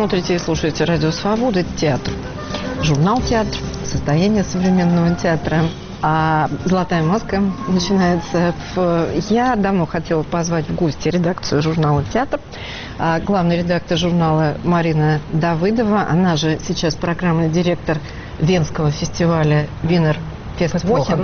смотрите и слушаете «Радио Свобода», театр, журнал «Театр», состояние современного театра. А «Золотая маска» начинается. Я давно хотела позвать в гости редакцию журнала «Театр». Главный редактор журнала Марина Давыдова. Она же сейчас программный директор Венского фестиваля «Винер Фествохен».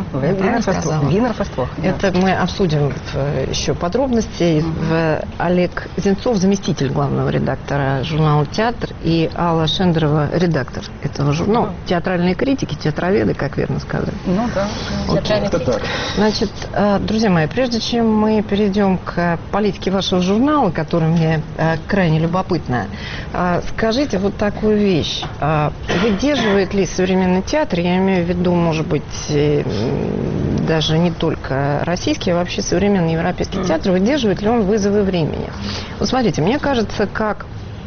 Это мы обсудим еще подробности. Олег Зенцов, заместитель главного редактора журнала «Театр», и Алла Шендерова, редактор этого журнала. Театральные критики, театроведы, как верно сказать. Ну да, театральные критики. Значит, друзья мои, прежде чем мы перейдем к политике вашего журнала, которая мне крайне любопытна, скажите вот такую вещь. Выдерживает ли современный театр, я имею в виду, может быть, даже не только российский, а вообще современный европейский театр, выдерживает ли он вызовы времени? Вот смотрите, мне кажется, как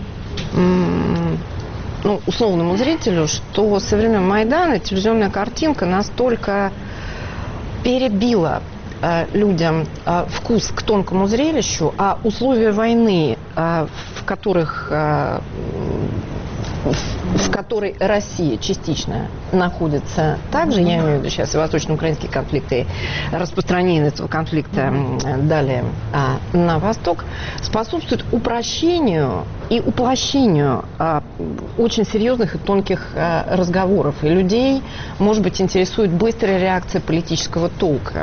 условному зрителю, что со времен Майдана телевизионная картинка настолько перебила людям вкус к тонкому зрелищу, а условия войны, в которой Россия частично находится также, я имею в виду сейчас и восточно-украинские конфликты, распространение этого конфликта далее на восток, способствует упрощению и уплощению очень серьезных и тонких разговоров. И людей, может быть, интересует быстрая реакция политического толка.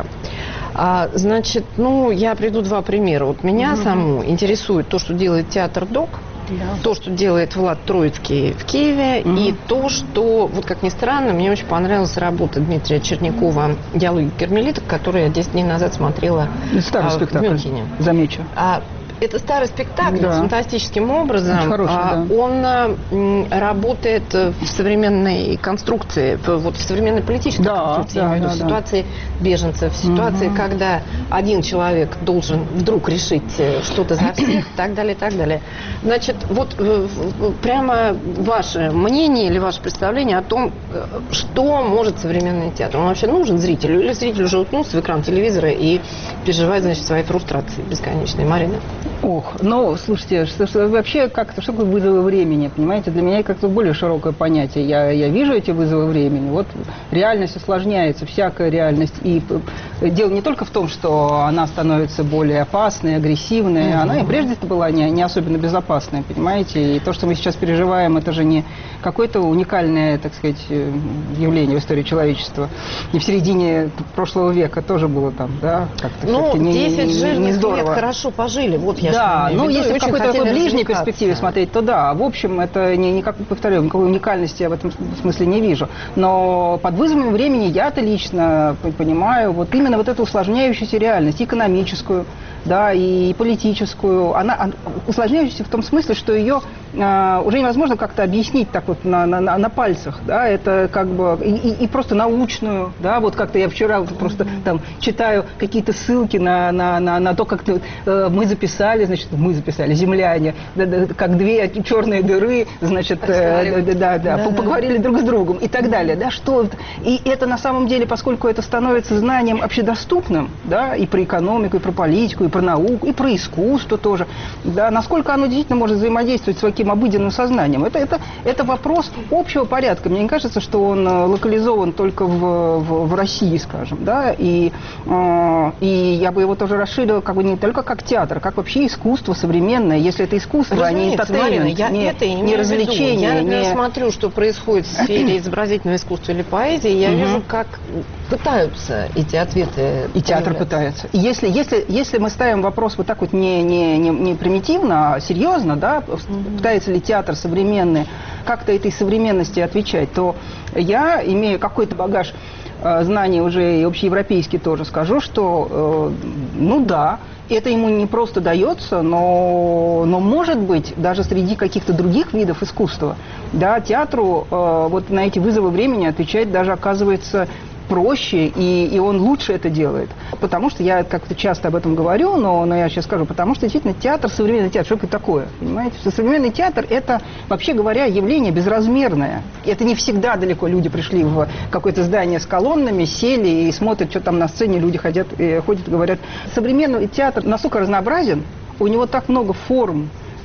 Значит, я приведу два примера. Вот меня саму интересует то, что делает театр ДОК, то, что делает Влад Троицкий в Киеве, и то, что, вот как ни странно, мне очень понравилась работа Дмитрия Чернякова «Диалоги кармелиток», которую я 10 дней назад смотрела в Мюнхене. Замечу. Это старый спектакль, фантастическим образом. Хороший, он работает в современной конструкции, в современной политической конструкции, в ситуации беженцев, в ситуации, когда один человек должен вдруг решить что-то за всех, и так далее, и так далее. Значит, вот прямо ваше мнение или ваше представление о том, что может современный театр. Он вообще нужен зрителю? Или зритель уже уткнулся в экран телевизора и переживает, значит, свои фрустрации бесконечные? Марина? Слушайте, вообще как-то, что такое вызовы времени, понимаете? Для меня как-то более широкое понятие. Я вижу эти вызовы времени. Вот реальность усложняется, всякая реальность. И дело не только в том, что она становится более опасной, агрессивной, она и прежде-то была не особенно безопасная, понимаете? И то, что мы сейчас переживаем, это же не какое-то уникальное, так сказать, явление в истории человечества. И в середине прошлого века тоже было там, да, как-то 10 жирных лет хорошо пожили. Вот я если в какой-то такой ближней перспективе смотреть, то да. В общем, это повторяю, никакой уникальности я в этом смысле не вижу. Но под вызовами времени я-то лично понимаю вот именно вот эту усложняющуюся реальность, экономическую, да, и политическую. Она усложняющаяся в том смысле, что ее уже невозможно как-то объяснить так вот на пальцах, да, это как бы и просто научную, да, вот как-то я вчера просто там читаю какие-то ссылки на то, как мы записали, земляне, как две черные дыры, значит, поговорили друг с другом и так далее, да, что и это на самом деле, поскольку это становится знанием общедоступным, да, и про экономику, и про политику, и про науку, и про искусство тоже, да, насколько оно действительно может взаимодействовать с таким обыденным сознанием, это вопрос общего порядка. Мне не кажется, что он локализован только в России, скажем, да, и я бы его тоже расширила как бы не только как театр, как вообще искусство современное, если это искусство, а не entertainment, не развлечение. Я смотрю, что происходит в сфере изобразительного искусства или поэзии, я вижу, как пытаются эти ответы. И театр пытается. И если мы ставим вопрос вот так вот не примитивно, а серьезно, да, пытается ли театр современный как-то этой современности отвечать, то я, имею какой-то багаж знаний уже и общеевропейский тоже, скажу, что, да, это ему не просто дается, но может быть, даже среди каких-то других видов искусства, да, театру вот на эти вызовы времени отвечать даже оказывается проще, и он лучше это делает. Потому что я как-то часто об этом говорю, но я сейчас скажу, потому что действительно театр, современный театр, что это такое? Понимаете? Современный театр – это, вообще говоря, явление безразмерное. Это не всегда далеко люди пришли в какое-то здание с колоннами, сели и смотрят, что там на сцене, люди ходят и говорят. Современный театр настолько разнообразен, у него так много форм,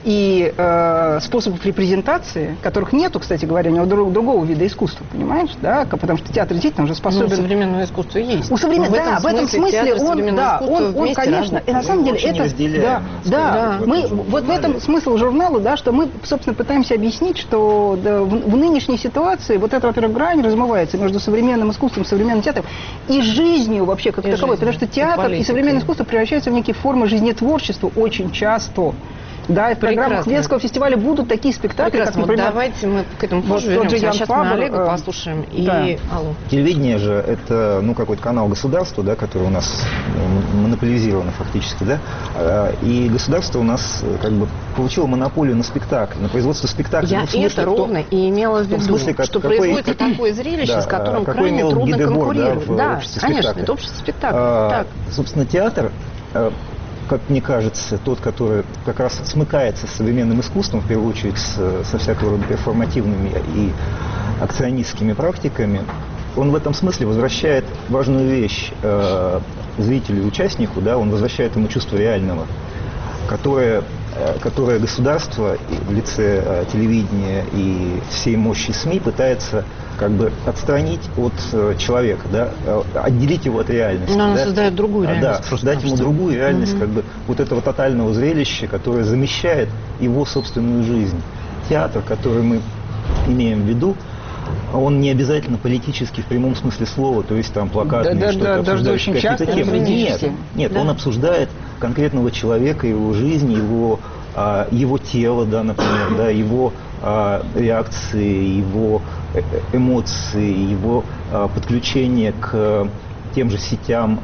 и способов репрезентации, которых нету, кстати говоря, у него другого вида искусства, понимаешь, да, потому что театр действительно уже способен... Ну, современное искусство есть. У современного, да, в этом смысле он, конечно, и на самом деле это... Да, мы, вот в этом смысл журнала, да, что мы, собственно, пытаемся объяснить, что в нынешней ситуации вот эта, во-первых, грань размывается между современным искусством, современным театром и жизнью вообще как таковой, потому что театр и современное искусство превращаются в некие формы жизнетворчества очень часто. Да, и в программах Венского фестиваля будут такие спектакли, как, например... Вот давайте мы к этому позже вернемся. А сейчас мы Олега послушаем и Аллу. Телевидение же это, ну, какой-то канал государства, да, который у нас монополизирован фактически, да, и государство у нас как бы получило монополию на спектакль, на производство спектакля. Я это ровно и имела в виду, что производится такое зрелище, с которым крайне трудно конкурировать. Да, конечно, это общество спектакля. Собственно, театр... как мне кажется, тот, который как раз смыкается с современным искусством, в первую очередь со всякого рода перформативными и акционистскими практиками, он в этом смысле возвращает важную вещь зрителю и участнику, да, он возвращает ему чувство реального, которое государство в лице телевидения и всей мощи СМИ пытается как бы отстранить от человека, да, отделить его от реальности. Но она создает другую реальность. Да, создать ему другую реальность, как бы вот этого тотального зрелища, которое замещает его собственную жизнь. Театр, который мы имеем в виду, он не обязательно политический в прямом смысле слова, то есть там плакатные, что-то обсуждающие какие-то темы. Нет, он обсуждает конкретного человека, его жизнь, его тело, да, например, да, его реакции, его эмоции, его подключение к тем же сетям,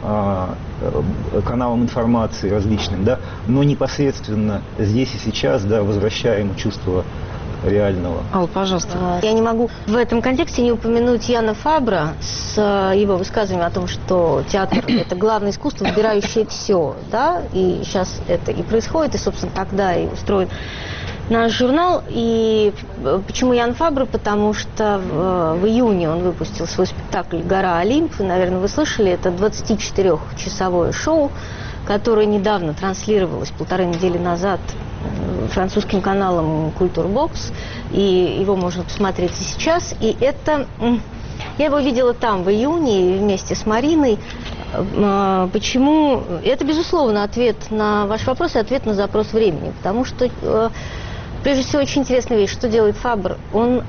каналам информации различным, да, но непосредственно здесь и сейчас, да, возвращая ему чувство реального. Алла, пожалуйста. Я не могу в этом контексте не упомянуть Яна Фабра с его высказыванием о том, что театр – это главное искусство, выбирающее все, да, и сейчас это и происходит, и, собственно, тогда и устроен наш журнал. И почему Ян Фабр? Потому что в июне он выпустил свой спектакль «Гора Олимп». Наверное, вы слышали, это 24-часовое шоу, которое недавно транслировалось, 1,5 недели назад, французским каналом «Культурбокс», и его можно посмотреть и сейчас. И это... Я его видела там в июне вместе с Мариной. Почему? Это, безусловно, ответ на ваш вопрос и ответ на запрос времени. Потому что, прежде всего, очень интересная вещь. Что делает Фабр? Он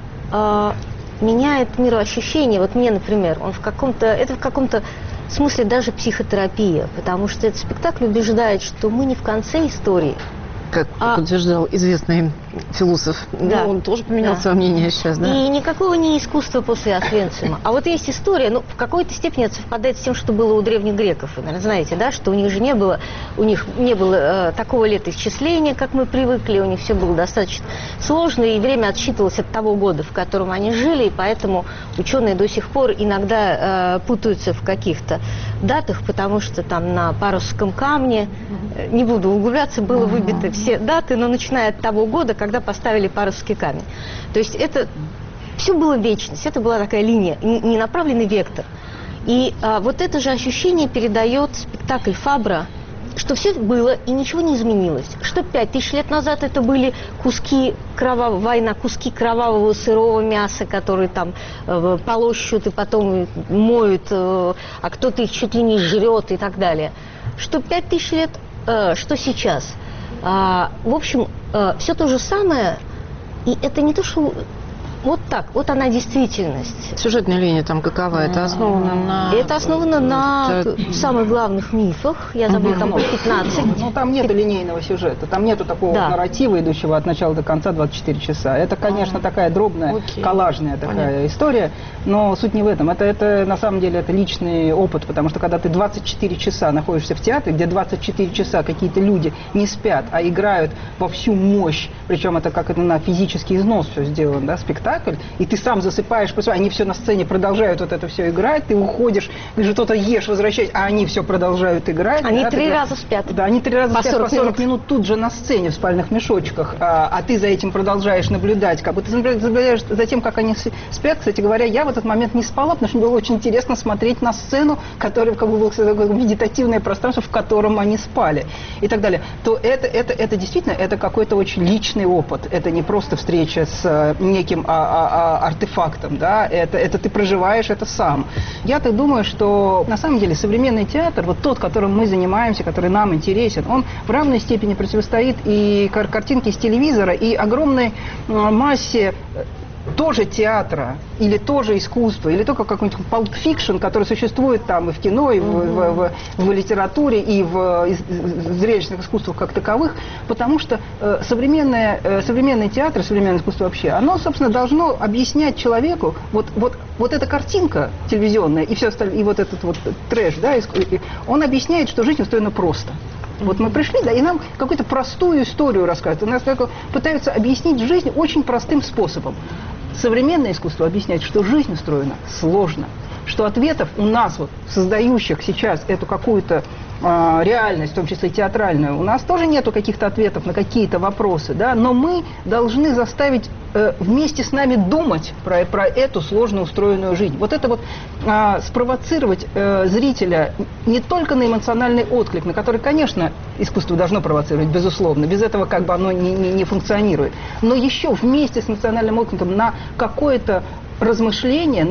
меняет мироощущение. Вот мне, например, это в каком-то смысле даже психотерапия. Потому что этот спектакль убеждает, что мы не в конце истории. Как утверждал известный философ, да, он тоже поменял свое мнение сейчас, да? И никакого не искусства после Освенцима. А вот есть история, ну, в какой-то степени это совпадает с тем, что было у древних греков. Вы, наверное, знаете, да, что у них не было такого летоисчисления, как мы привыкли, у них все было достаточно сложно, и время отсчитывалось от того года, в котором они жили, и поэтому ученые до сих пор иногда путаются в каких-то датах, потому что там на Парусском камне, не буду углубляться, было выбито все даты, но начиная от того года, когда поставили Парусский камень. То есть это все было вечность, это была такая линия, ненаправленный вектор. И вот это же ощущение передает спектакль Фабра, что все было и ничего не изменилось. Что 5000 лет назад это были куски кровавого сырого мяса, которые там полощут и потом моют, а кто-то их чуть ли не жрет и так далее. Что 5000 лет, что сейчас. В общем, все то же самое, и это не то, что вот так, вот она действительность. Сюжетная линия там какова? Это основано на... Это основано на самых главных мифах. Я забыла, там 15. Ну, там нету линейного сюжета, там нету такого нарратива, идущего от начала до конца 24 часа. Это, конечно, такая дробная, коллажная такая история, но суть не в этом. Это на самом деле, это личный опыт, потому что когда ты 24 часа находишься в театре, где 24 часа какие-то люди не спят, а играют во всю мощь, причем это как это на физический износ все сделано, да, спектакль, спектакль, и ты сам засыпаешь, они все на сцене продолжают вот это все играть, ты уходишь, ты же что-то ешь, возвращаешься, а они все продолжают играть. Они 3 раза спят. Да, они 3 раза по спят 40 по 40 минут тут же на сцене в спальных мешочках, а ты за этим продолжаешь наблюдать, как бы ты наблюдаешь за тем, как они спят. Кстати говоря, я в этот момент не спала, потому что мне было очень интересно смотреть на сцену, которая как бы было медитативное пространство, в котором они спали и так далее. То это действительно это какой-то очень личный опыт. Это не просто встреча с неким артефактом, да, это ты проживаешь это сам. Я так думаю, что на самом деле современный театр, вот тот, которым мы занимаемся, который нам интересен, он в равной степени противостоит и картинке с телевизора, и огромной массе тоже театра, или тоже искусства, или только какой-нибудь Pulp Fiction, который существует там и в кино, и в литературе, и в зрелищных искусствах как таковых, потому что современный театр, современное искусство вообще, оно, собственно, должно объяснять человеку, вот эта картинка телевизионная и все остальное, и вот этот вот трэш, да, он объясняет, что жизнь устроена просто. Вот мы пришли, да, и нам какую-то простую историю рассказывают. У нас пытаются объяснить жизнь очень простым способом. Современное искусство объясняет, что жизнь устроена сложно, что ответов у нас, вот, создающих сейчас эту какую-то реальность, в том числе театральную, у нас тоже нету каких-то ответов на какие-то вопросы, да, но мы должны заставить вместе с нами думать про эту сложно устроенную жизнь. Вот это вот спровоцировать зрителя не только на эмоциональный отклик, на который, конечно, искусство должно провоцировать, безусловно, без этого как бы оно не функционирует, но еще вместе с эмоциональным откликом на какое-то размышление,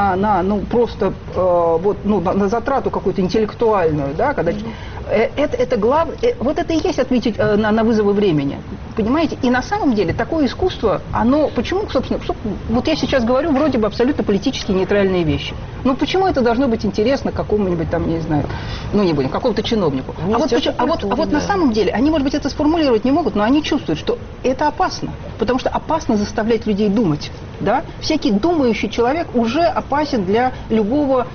на затрату какую-то интеллектуальную, да, когда это главное, вот это и есть ответить на вызовы времени, понимаете? И на самом деле такое искусство, оно, почему, собственно, вот я сейчас говорю вроде бы абсолютно политически нейтральные вещи, но почему это должно быть интересно какому-нибудь там, не знаю, ну не будем, какому-то чиновнику? А вот на самом деле, они, может быть, это сформулировать не могут, но они чувствуют, что это опасно, потому что опасно заставлять людей думать, да? Всякий думающий человек уже опасен для любого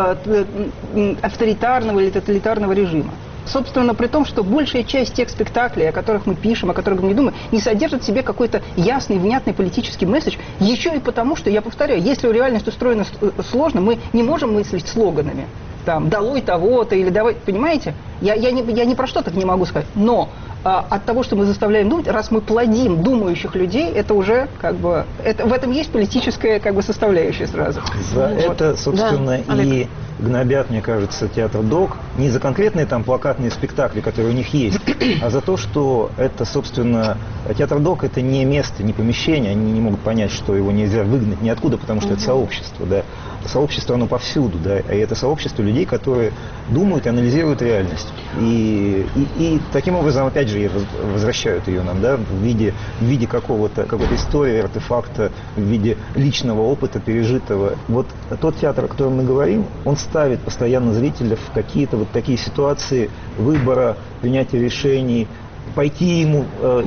авторитарного или тоталитарного режима. Собственно, при том, что большая часть тех спектаклей, о которых мы пишем, о которых мы не думаем, не содержит в себе какой-то ясный, внятный политический месседж, еще и потому, что, я повторяю, если реальность устроена сложно, мы не можем мыслить слоганами, там, долой того-то или давай, понимаете? Я не про что так не могу сказать, но от того, что мы заставляем думать, раз мы плодим думающих людей, это уже как бы, в этом есть политическая как бы составляющая сразу. За это, собственно, да, и гнобят, мне кажется, театр ДОК не за конкретные там плакатные спектакли, которые у них есть, а за то, что это, собственно, театр ДОК это не место, не помещение, они не могут понять, что его нельзя выгнать ниоткуда, потому что это сообщество, да. Сообщество, оно повсюду, да, и это сообщество людей, которые думают и анализируют реальность. И таким образом, опять же, возвращают ее нам, да, в виде какой-то истории, артефакта, в виде личного опыта, пережитого. Вот тот театр, о котором мы говорим, он ставит постоянно зрителя в какие-то вот такие ситуации выбора, принятия решений, пойти ему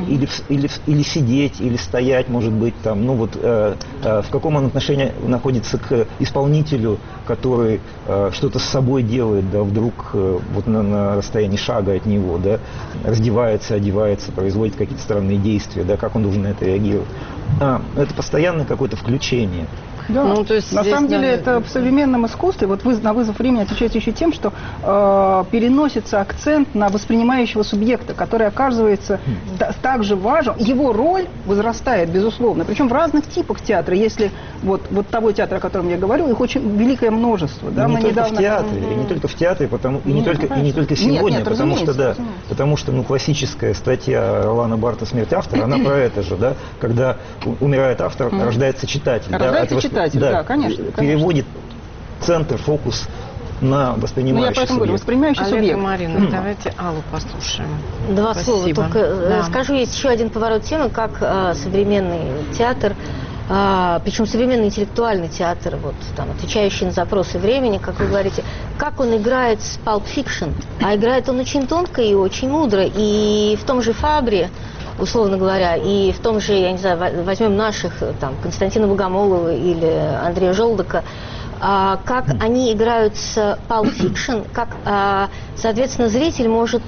или сидеть, или стоять, может быть, там, ну вот в каком он отношении находится к исполнителю, который что-то с собой делает, да, вдруг вот на расстоянии шага от него, да, раздевается, одевается, производит какие-то странные действия, да, как он должен на это реагировать. Это постоянное какое-то включение. Да. Ну, то есть на самом деле это в современном искусстве, вот на вызов времени отвечается еще тем, что переносится акцент на воспринимающего субъекта, который оказывается также важен. Его роль возрастает, безусловно. Причем в разных типах театра. Если вот того театра, о котором я говорю, их очень великое множество. Да? И не только в театре, и не только в театре, и не только сегодня, потому что ну, классическая статья Ролана Барта «Смерть автора», она про это же, да, когда умирает автор, рождается читатель. Рождается читатель, да, конечно. Переводит центр, фокус на воспринимающий я поэтому говорю, воспринимающий субъект. Марина, давайте Аллу послушаем. Два слова Спасибо. только скажу, есть еще один поворот темы, как современный театр, причем современный интеллектуальный театр, вот там, отвечающий на запросы времени, как вы говорите, как он играет с Pulp Fiction, а играет он очень тонко и очень мудро, и в том же Фабре, условно говоря, и в том же, я не знаю, возьмем наших, там, Константина Богомолова или Андрея Желудока, как они играют с Pulp Fiction, как, соответственно, зритель может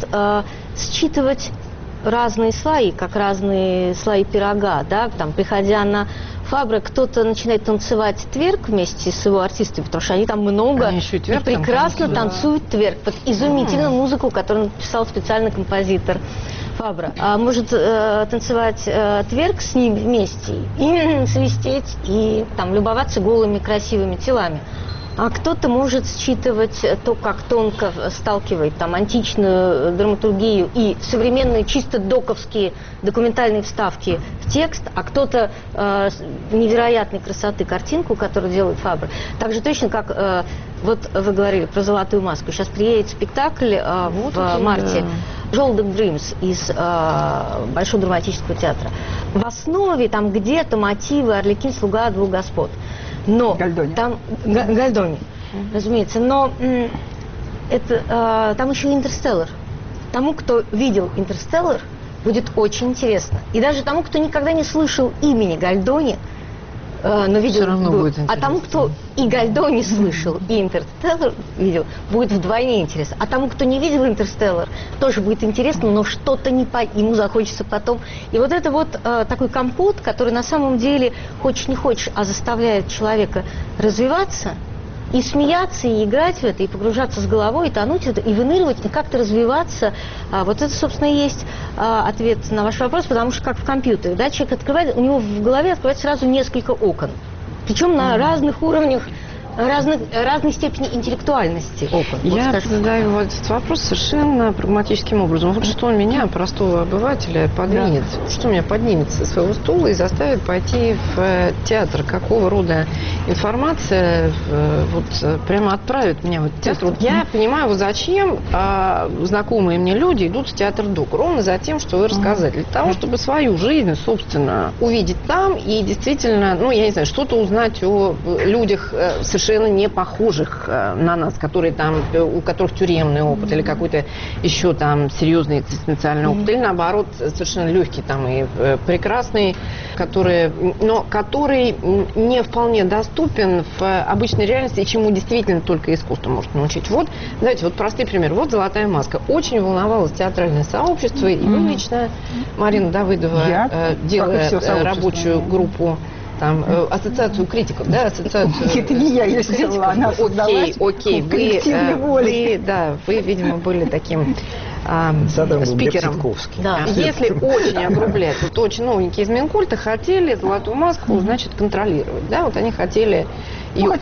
считывать разные слои, как разные слои пирога, да, там, приходя на Фабре кто-то начинает танцевать тверк вместе с его артистами, потому что они там много Они еще и и тверк там прекрасно танцуют, да. танцуют тверк под изумительную музыку, которую написал специальный композитор Фабре. А может танцевать тверк с ним вместе и свистеть, и там любоваться голыми красивыми телами. А кто-то может считывать то, как тонко сталкивает там античную драматургию и современные чисто доковские документальные вставки в текст, а кто-то невероятной красоты картинку, которую делает Фабре. Так же точно, как вот вы говорили про «Золотую маску». Сейчас приедет спектакль в марте «Golden Dreams» из Большого драматического театра. В основе там где-то мотивы «Арлекин, слуга двух господ». Но Гальдони. там Гальдони, разумеется, но это там еще и «Интерстеллар». Тому, кто видел «Интерстеллар», будет очень интересно. И даже тому, кто никогда не слышал имени Гальдони, но видел, Все равно будет интересно. а тому, кто и Гальдони слышал, и «Интерстеллар» видел, будет вдвойне интересно. А тому, кто не видел «Интерстеллар», тоже будет интересно, но что-то ему захочется потом. И вот это вот такой компот, который на самом деле, хочешь не хочешь, а заставляет человека развиваться, и смеяться, и играть в это, и погружаться с головой, и тонуть в это, и выныривать, и как-то развиваться. Вот это, собственно, и есть ответ на ваш вопрос, потому что как в компьютере, да, человек открывает, у него в голове открывается сразу несколько окон. Причем на разных уровнях, разной степени интеллектуальности окон. Вот, Я скажем. задаю вот этот вопрос совершенно прагматическим образом. Вот что меня, простого обывателя, подвинет, что меня поднимет со своего стула и заставит пойти в театр? Какого рода информация вот прямо отправит меня в этот театр? Вот я понимаю, вот зачем знакомые мне люди идут в театр ДОК. Ровно за тем, что вы рассказали. Для того, чтобы свою жизнь, собственно, увидеть там и действительно, ну, я не знаю, что-то узнать о людях совершенно не похожих на нас, которые там, у которых тюремный опыт или какой-то еще там серьезный экзистенциальный опыт, или наоборот совершенно легкий там и прекрасный, который не вполне доступен в обычной реальности и чему действительно только искусство может научить. Вот, знаете, вот простой пример. Вот «Золотая маска». Очень волновалось театральное сообщество, и вы лично, Марина Давыдова, делая рабочую группу, там, ассоциацию критиков, да, ассоциацию... Это не я ее сделала, она создалась Окей, вы, видимо, были таким спикером. Да. Если очень огрублять, вот очень новенькие из Минкульта хотели «Золотую маску», значит, контролировать, да, вот они хотели ее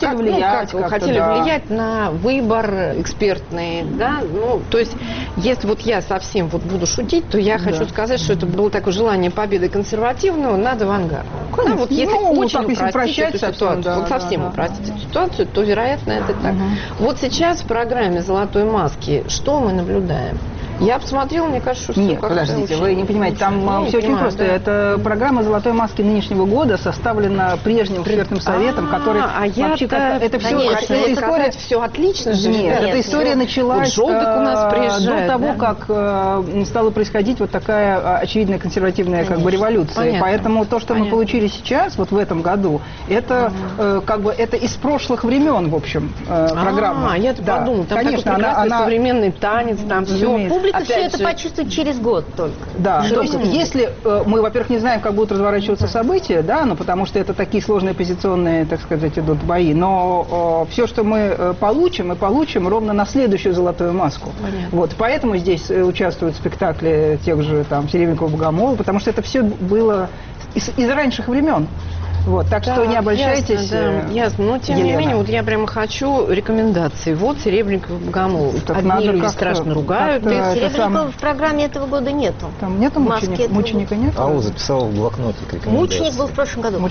влиять на выбор экспертный, да, ну, то есть, если вот я совсем вот буду шутить, то я хочу сказать, что это было такое желание победы консервативного над авангардом. Да, вот если очень упростить эту ситуацию, вот совсем упростить эту ситуацию, то, вероятно, это так. Вот сейчас в программе «Золотой маски» что мы наблюдаем? Я посмотрела, мне кажется, что... Нет, подождите, вы не понимаете, там все очень просто. Да. Это программа «Золотой маски» нынешнего года составлена прежним экспертным советом, который вообще это все... Хотела сказать, все отлично же. Нет, эта история началась у нас до того, как стала происходить вот такая очевидная консервативная как бы революция. Понятно. Поэтому то, что мы получили сейчас, вот в этом году, это как бы это из прошлых времен, в общем, программа. Я-то подумала, там такой прекрасный современный танец, там все... Публика все это почувствует через год только. Да, то есть если мы, во-первых, не знаем, как будут разворачиваться события, да, ну потому что это такие сложные позиционные, так сказать, идут бои, но все, что мы получим ровно на следующую «Золотую маску». Понятно. Вот, поэтому здесь участвуют спектакли тех же там Серебренникова-Богомолова, потому что это все было из раньших времен. Вот, так что не обольщайтесь. Ясно. Но тем не менее, вот я прямо хочу рекомендации. Вот Серебренников, Богомолов. Одни люди страшно ругают. Серебренникова в программе этого года нету. Там нету мученика нет? Ау записал в блокнотик рекомендации. Мученик был в прошлом году.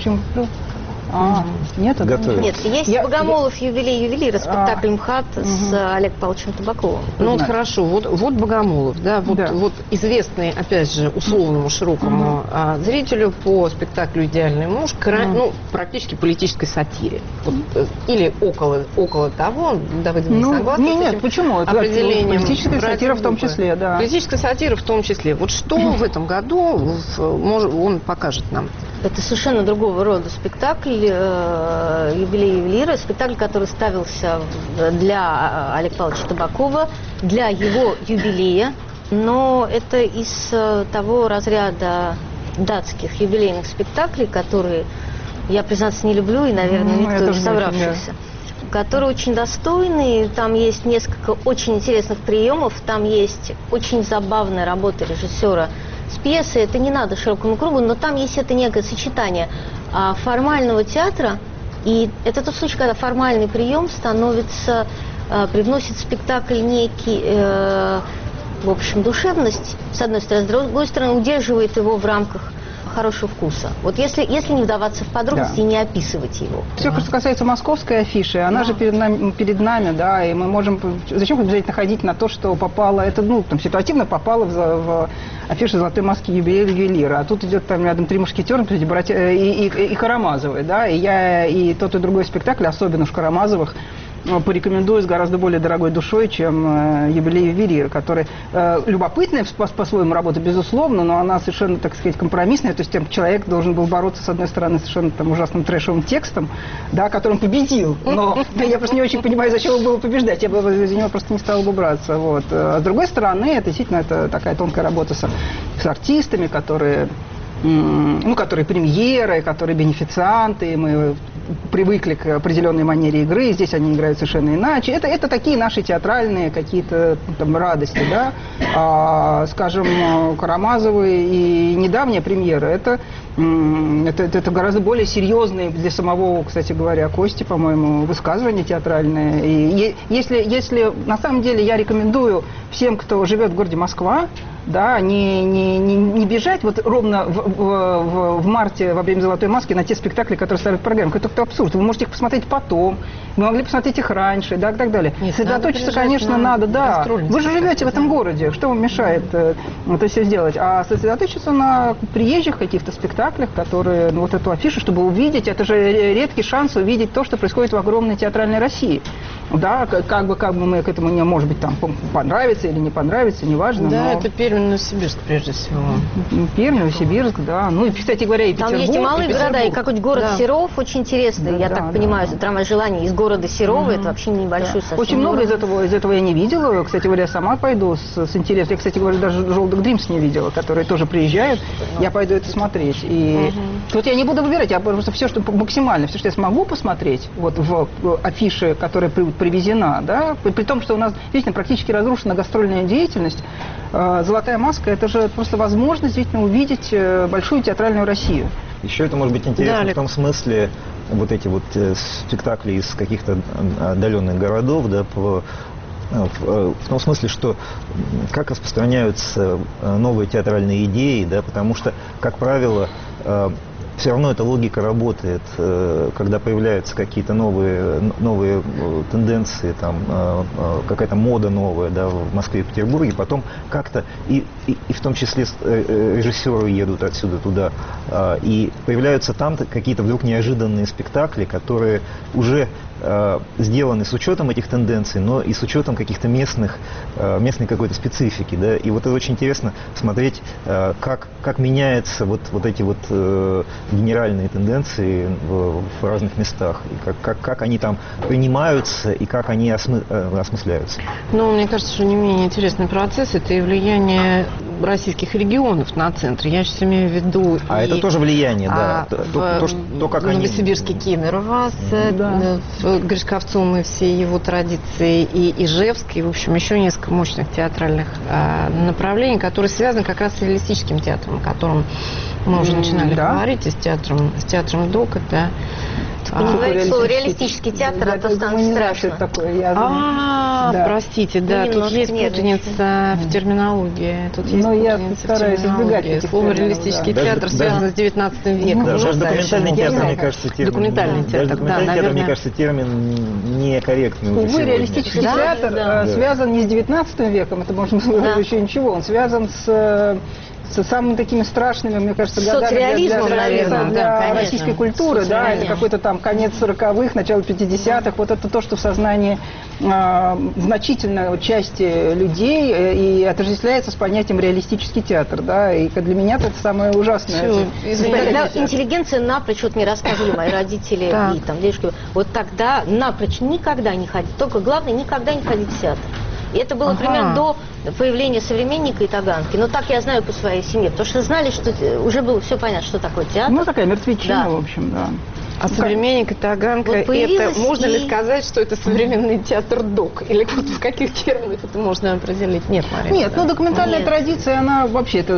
Нет, нет, есть Богомолов ювелира, спектакль МХАТ с Олегом Павловичем Табаковым. Ну вот хорошо, вот Богомолов, да, вот известный, опять же, условному широкому зрителю по спектаклю «Идеальный муж», ну, практически политической сатире. Вот, или около того, да, вы не согласны? Нет, почему? Определением. Политическая сатира в том числе, да. Политическая сатира в том числе. Вот что в этом году он покажет нам? Это совершенно другого рода спектакль, юбилей ювелира, спектакль, который ставился для Олега Павловича Табакова, для его юбилея, но это из того разряда датских юбилейных спектаклей, которые я, признаться, не люблю, и, наверное, никто из собравшихся, который очень достойный. Там есть несколько очень интересных приемов, там есть очень забавная работа режиссера с пьесой. Это не надо широкому кругу, но там есть это некое сочетание формального театра, и это тот случай, когда формальный прием становится, привносит в спектакль некий, в общем, душевность, с одной стороны, с другой стороны, удерживает его в рамках хорошего вкуса. Вот если не вдаваться в подробности и не описывать его. Все, что касается московской афиши, она же перед нами, да, и мы можем... Зачем обязательно ходить на то, что попало, это, там, ситуативно попало в афишу «Золотой маски» ювелира, а тут идет там рядом «Три мушкетера» и Карамазовы, да, и тот, и другой спектакль, особенно уж Карамазовых, порекомендую с гораздо более дорогой душой, чем «Юбилей ювелира», который любопытная по-своему работа, безусловно, но она совершенно, так сказать, компромиссная. То есть человек должен был бороться, с одной стороны, совершенно там ужасным трэшевым текстом, да, которым победил. Но я просто не очень понимаю, зачем его было побеждать. Я бы за него просто не стала бы браться. Вот. А с другой стороны, это действительно такая тонкая работа с артистами, которые премьеры, которые бенефицианты, мы привыкли к определенной манере игры, здесь они играют совершенно иначе. Это такие наши театральные какие-то там радости, да. Скажем, Карамазовы и недавняя премьера, это гораздо более серьезные для самого, кстати говоря, Кости, по-моему, высказывания театральные. И если на самом деле я рекомендую всем, кто живет в городе Москва, да, не бежать вот ровно в марте во время «Золотой маски» на те спектакли, которые ставят в программу. Это абсурд. Вы можете их посмотреть потом, вы могли посмотреть их раньше, да, и так далее. Сосредоточиться, конечно, надо, да. Вы же живете в этом городе, что вам мешает это все сделать? А сосредоточиться на приезжих каких-то спектаклях, которые, вот эту афишу, чтобы увидеть, это же редкий шанс увидеть то, что происходит в огромной театральной России. Да, как бы мы к этому, может быть, там понравится или не понравится, неважно. Да, но... это Пермь, Новосибирск, прежде всего. Пермь, Новосибирск, да. Ну и, кстати говоря, и Петербург. Там есть и малые города, и какой-нибудь город Серов, очень интересный. Я так понимаю, трамвай желаний из города Серова, это вообще небольшой совсем. Очень много из этого я не видела. Кстати говоря, сама пойду с интересом. Я, кстати говоря, даже «Желтых Дримс» не видела, которые тоже приезжают. Я пойду это смотреть. И вот я не буду выбирать, я просто все, что максимально, все, что я смогу посмотреть, вот в афише, которая привезена, да, при том, что у нас действительно практически разрушена гастрольная деятельность, «Золотая маска» — это же просто возможность действительно увидеть большую театральную Россию. Еще это может быть интересно в том смысле, вот эти вот спектакли из каких-то отдаленных городов, да, в том смысле, что как распространяются новые театральные идеи, да, потому что, как правило, все равно эта логика работает, когда появляются какие-то новые тенденции, там, какая-то мода новая, да, в Москве и Петербурге, потом как-то, и в том числе режиссеры едут отсюда туда, и появляются там какие-то вдруг неожиданные спектакли, которые уже сделаны с учетом этих тенденций, но и с учетом каких-то местной какой-то специфики, да, и вот это очень интересно смотреть, как меняются вот эти вот генеральные тенденции в разных местах, и как они там принимаются и как они осмысляются. Ну, мне кажется, что не менее интересный процесс — это и влияние российских регионов на центр. Я сейчас имею в виду... это тоже влияние, да. То, как они... Новосибирский Кемер у вас, в Гришковцом и все его традиции, и Ижевск, и, в общем, еще несколько мощных театральных направлений, которые связаны как раз с реалистическим театром, о котором мы уже начинали говорить, и с театром Дока, да. Вы не говорите слово «реалистический театр», а то станет страшно. Простите, да, тут есть путаница в терминологии. Тут есть путаница в терминологии. Слово «реалистический театр» связано с 19 веком. Даже документальный театр, мне кажется, термин... Документальный театр, да, наверное. Мне кажется, термин некорректный уже сегодня. Реалистический театр связан не с 19 веком, это можно сказать еще ничего, он связан с самыми такими страшными, мне кажется, годами для российской культуры, да, это какой-то там конец 40-х, начало 50-х, вот это то, что в сознании значительной части людей и отождествляется с понятием реалистический театр, да, и для меня это самое ужасное. Когда интеллигенция напрочь, вот мне рассказывали мои родители и там дедушки, вот тогда напрочь никогда не ходить, только главное никогда не ходить в театр. И это было примерно до появления «Современника» и «Таганки». Но так я знаю по своей семье, потому что знали, что уже было все понятно, что такое театр. Ну, такая мертвечина, Да. в общем, да. А «Современник» и «Таганка» Вот появилась это можно ли и- сказать, что это современный театр ДОК? Или вот в каких терминах это можно определить? Нет, Марина. Нет, ну документальная Нет. традиция, она вообще, это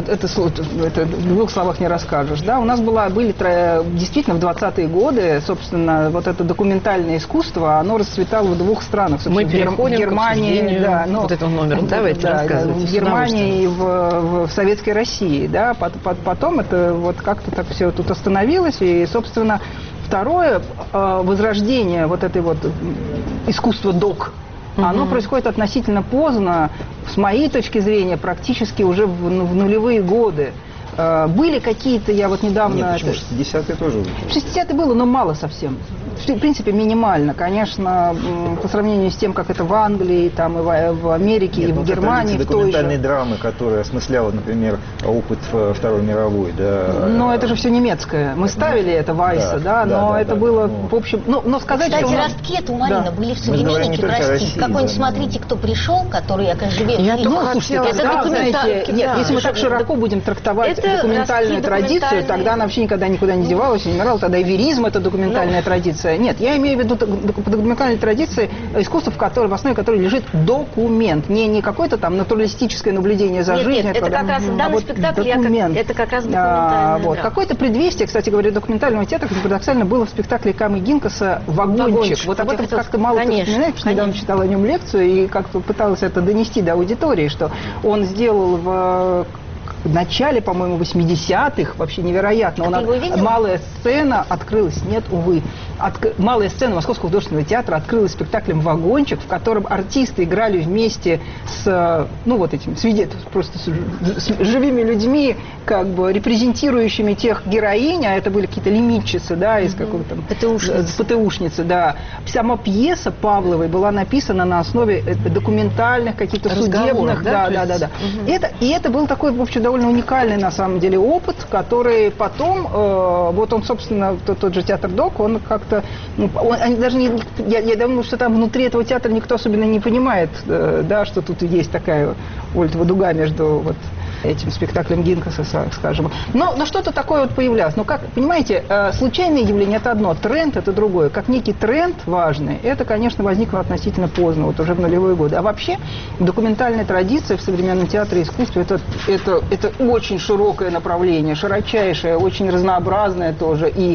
в двух словах не расскажешь. Да? У нас были действительно в 20-е годы, собственно, вот это документальное искусство, оно расцветало в двух странах. Мы Собственно, переходим в Германии, к да, вот этого номера. Давайте рассказывайте. в с Германии и в Советской России. Да? Потом это вот как-то так все тут остановилось, и, собственно, второе возрождение вот этой вот искусства ДОК, оно происходит относительно поздно, с моей точки зрения, практически уже в нулевые годы. Были какие-то, я вот недавно... Нет, почему? 60-е тоже. В 60-е было, но мало совсем. В принципе, минимально. Конечно, по сравнению с тем, как это в Англии, там, и в Америке, Нет, и в ну, Германии, в той документальной же... драмы, которая осмысляла, например, опыт Второй мировой, да. Но это же все немецкое. Мы ставили это Вайса, да, но это было, в общем... Ну, сказать, Кстати, что... ростки это у Марины Да. были в Мы же говорим не «Современнике», только о простите. России, Какой-нибудь да. «Смотрите, кто пришел», который, как живет Я фильм. только Слушайте, хотела тогда, сказать, знаете, да, нет, если мы так чтобы широко будем трактовать это документальную ростки традицию, документальные. тогда она вообще никогда никуда не девалась, не умирала, тогда и веризм это документальная традиция. Нет, я имею в виду под документальной традицией искусство, в основе которой лежит документ, не какое-то там натуралистическое наблюдение за Нет, жизнью. нет, это как раз данный спектакль, это как раз документальная вот. драма. Какое-то предвестие, кстати говоря, документального театра, как парадоксально, было в спектакле Камы Гинкаса «Вагончик». «Вагончик». Вот об Я этом хотела как-то мало кто конечно, вспоминает, потому что недавно читала о нем лекцию и как-то пыталась это донести до аудитории, что он сделал в начале, по-моему, 80-х, вообще невероятно. Ты его видела? Малая сцена открылась, нет, увы. Малая сцена Московского художественного театра открылась спектаклем «Вагончик», в котором артисты играли вместе с, ну, вот этим просто с живыми людьми, как бы репрезентирующими тех героинь, а это были какие-то лимитчицы, да, из какого-то... ПТУшницы, да. Сама пьеса Павловой была написана на основе документальных каких-то судебных... да? Да. И это был такой, в общем, довольно уникальный, на самом деле, опыт, который потом, вот он, собственно, тот же театр ДОК, он как-то... Они даже не, я думаю, что там внутри этого театра никто особенно не понимает, да, что тут есть такая ольтова дуга между вот этим спектаклем Гинкаса, скажем. Но что-то такое вот появлялось. Но, как, понимаете, случайное явление – это одно, тренд – это другое. Как некий тренд важный, это, конечно, возникло относительно поздно, вот уже в нулевые годы. А вообще, документальная традиция в современном театре искусства – это очень широкое направление, широчайшее, очень разнообразное тоже. И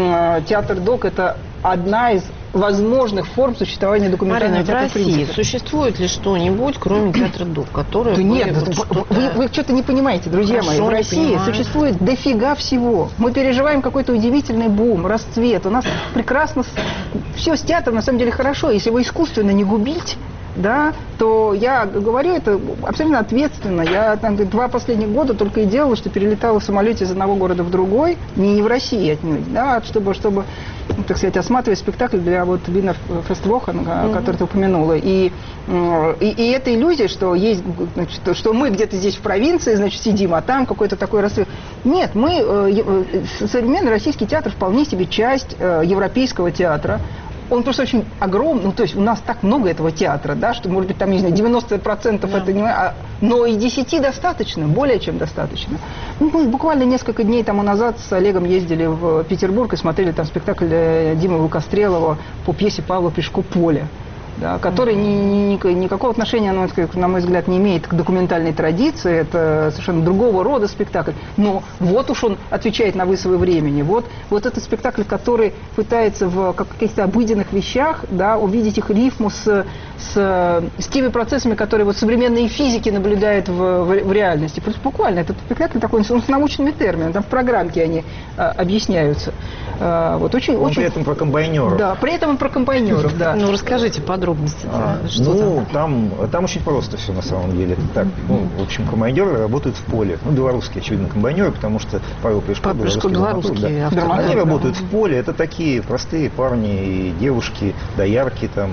театр ДОК – это одна из возможных форм существования документального Марина, в театра в России принципе. существует ли что-нибудь, кроме театра ДОК, который... Да нет, вот что-то- вы что-то не понимаете, друзья Хорошо, мои. В не России понимаю. существует дофига всего. Мы переживаем какой-то удивительный бум, расцвет. У нас прекрасно все с театром на самом деле хорошо. Если его искусственно не губить, да, то я говорю это абсолютно ответственно. Я там 2 последних года только и делала, что перелетала в самолете из одного города в другой, не в России отнюдь, да, чтобы так сказать, осматривать спектакль для вот Винер Фествохан, который ты упомянула. И эта иллюзия, что есть, значит, что мы где-то здесь в провинции, значит, сидим, а там какой-то такой расцвет. Нет, современный российский театр вполне себе часть европейского театра. Он просто очень огромный, ну, то есть у нас так много этого театра, да, что, может быть, там, не знаю, 90% это не... но и 10 достаточно, более чем достаточно. Ну, мы буквально несколько дней тому назад с Олегом ездили в Петербург и смотрели там спектакль Димы Лукострелова по пьесе Павла Пешко «Поле», да, который никакого отношения, на мой взгляд, не имеет к документальной традиции. Это совершенно другого рода спектакль. Но вот уж он отвечает на вызовы времени. Вот этот спектакль, который пытается в каких-то обыденных вещах, да, увидеть их рифму с теми процессами, которые вот современные физики наблюдают в реальности. Просто буквально этот спектакль такой, он с научными терминами, там в программке они объясняются. Вот, Он при этом про комбайнеров. Да, при этом он про комбайнеров, да. Ну, расскажите подробности. Что там очень просто все на самом деле. Так, в общем, комбайнеры работают в поле. Ну, белорусские, очевидно, комбайнеры, потому что Павел Пешко белорусский автор. Они работают в поле. Это такие простые парни и девушки, доярки, там,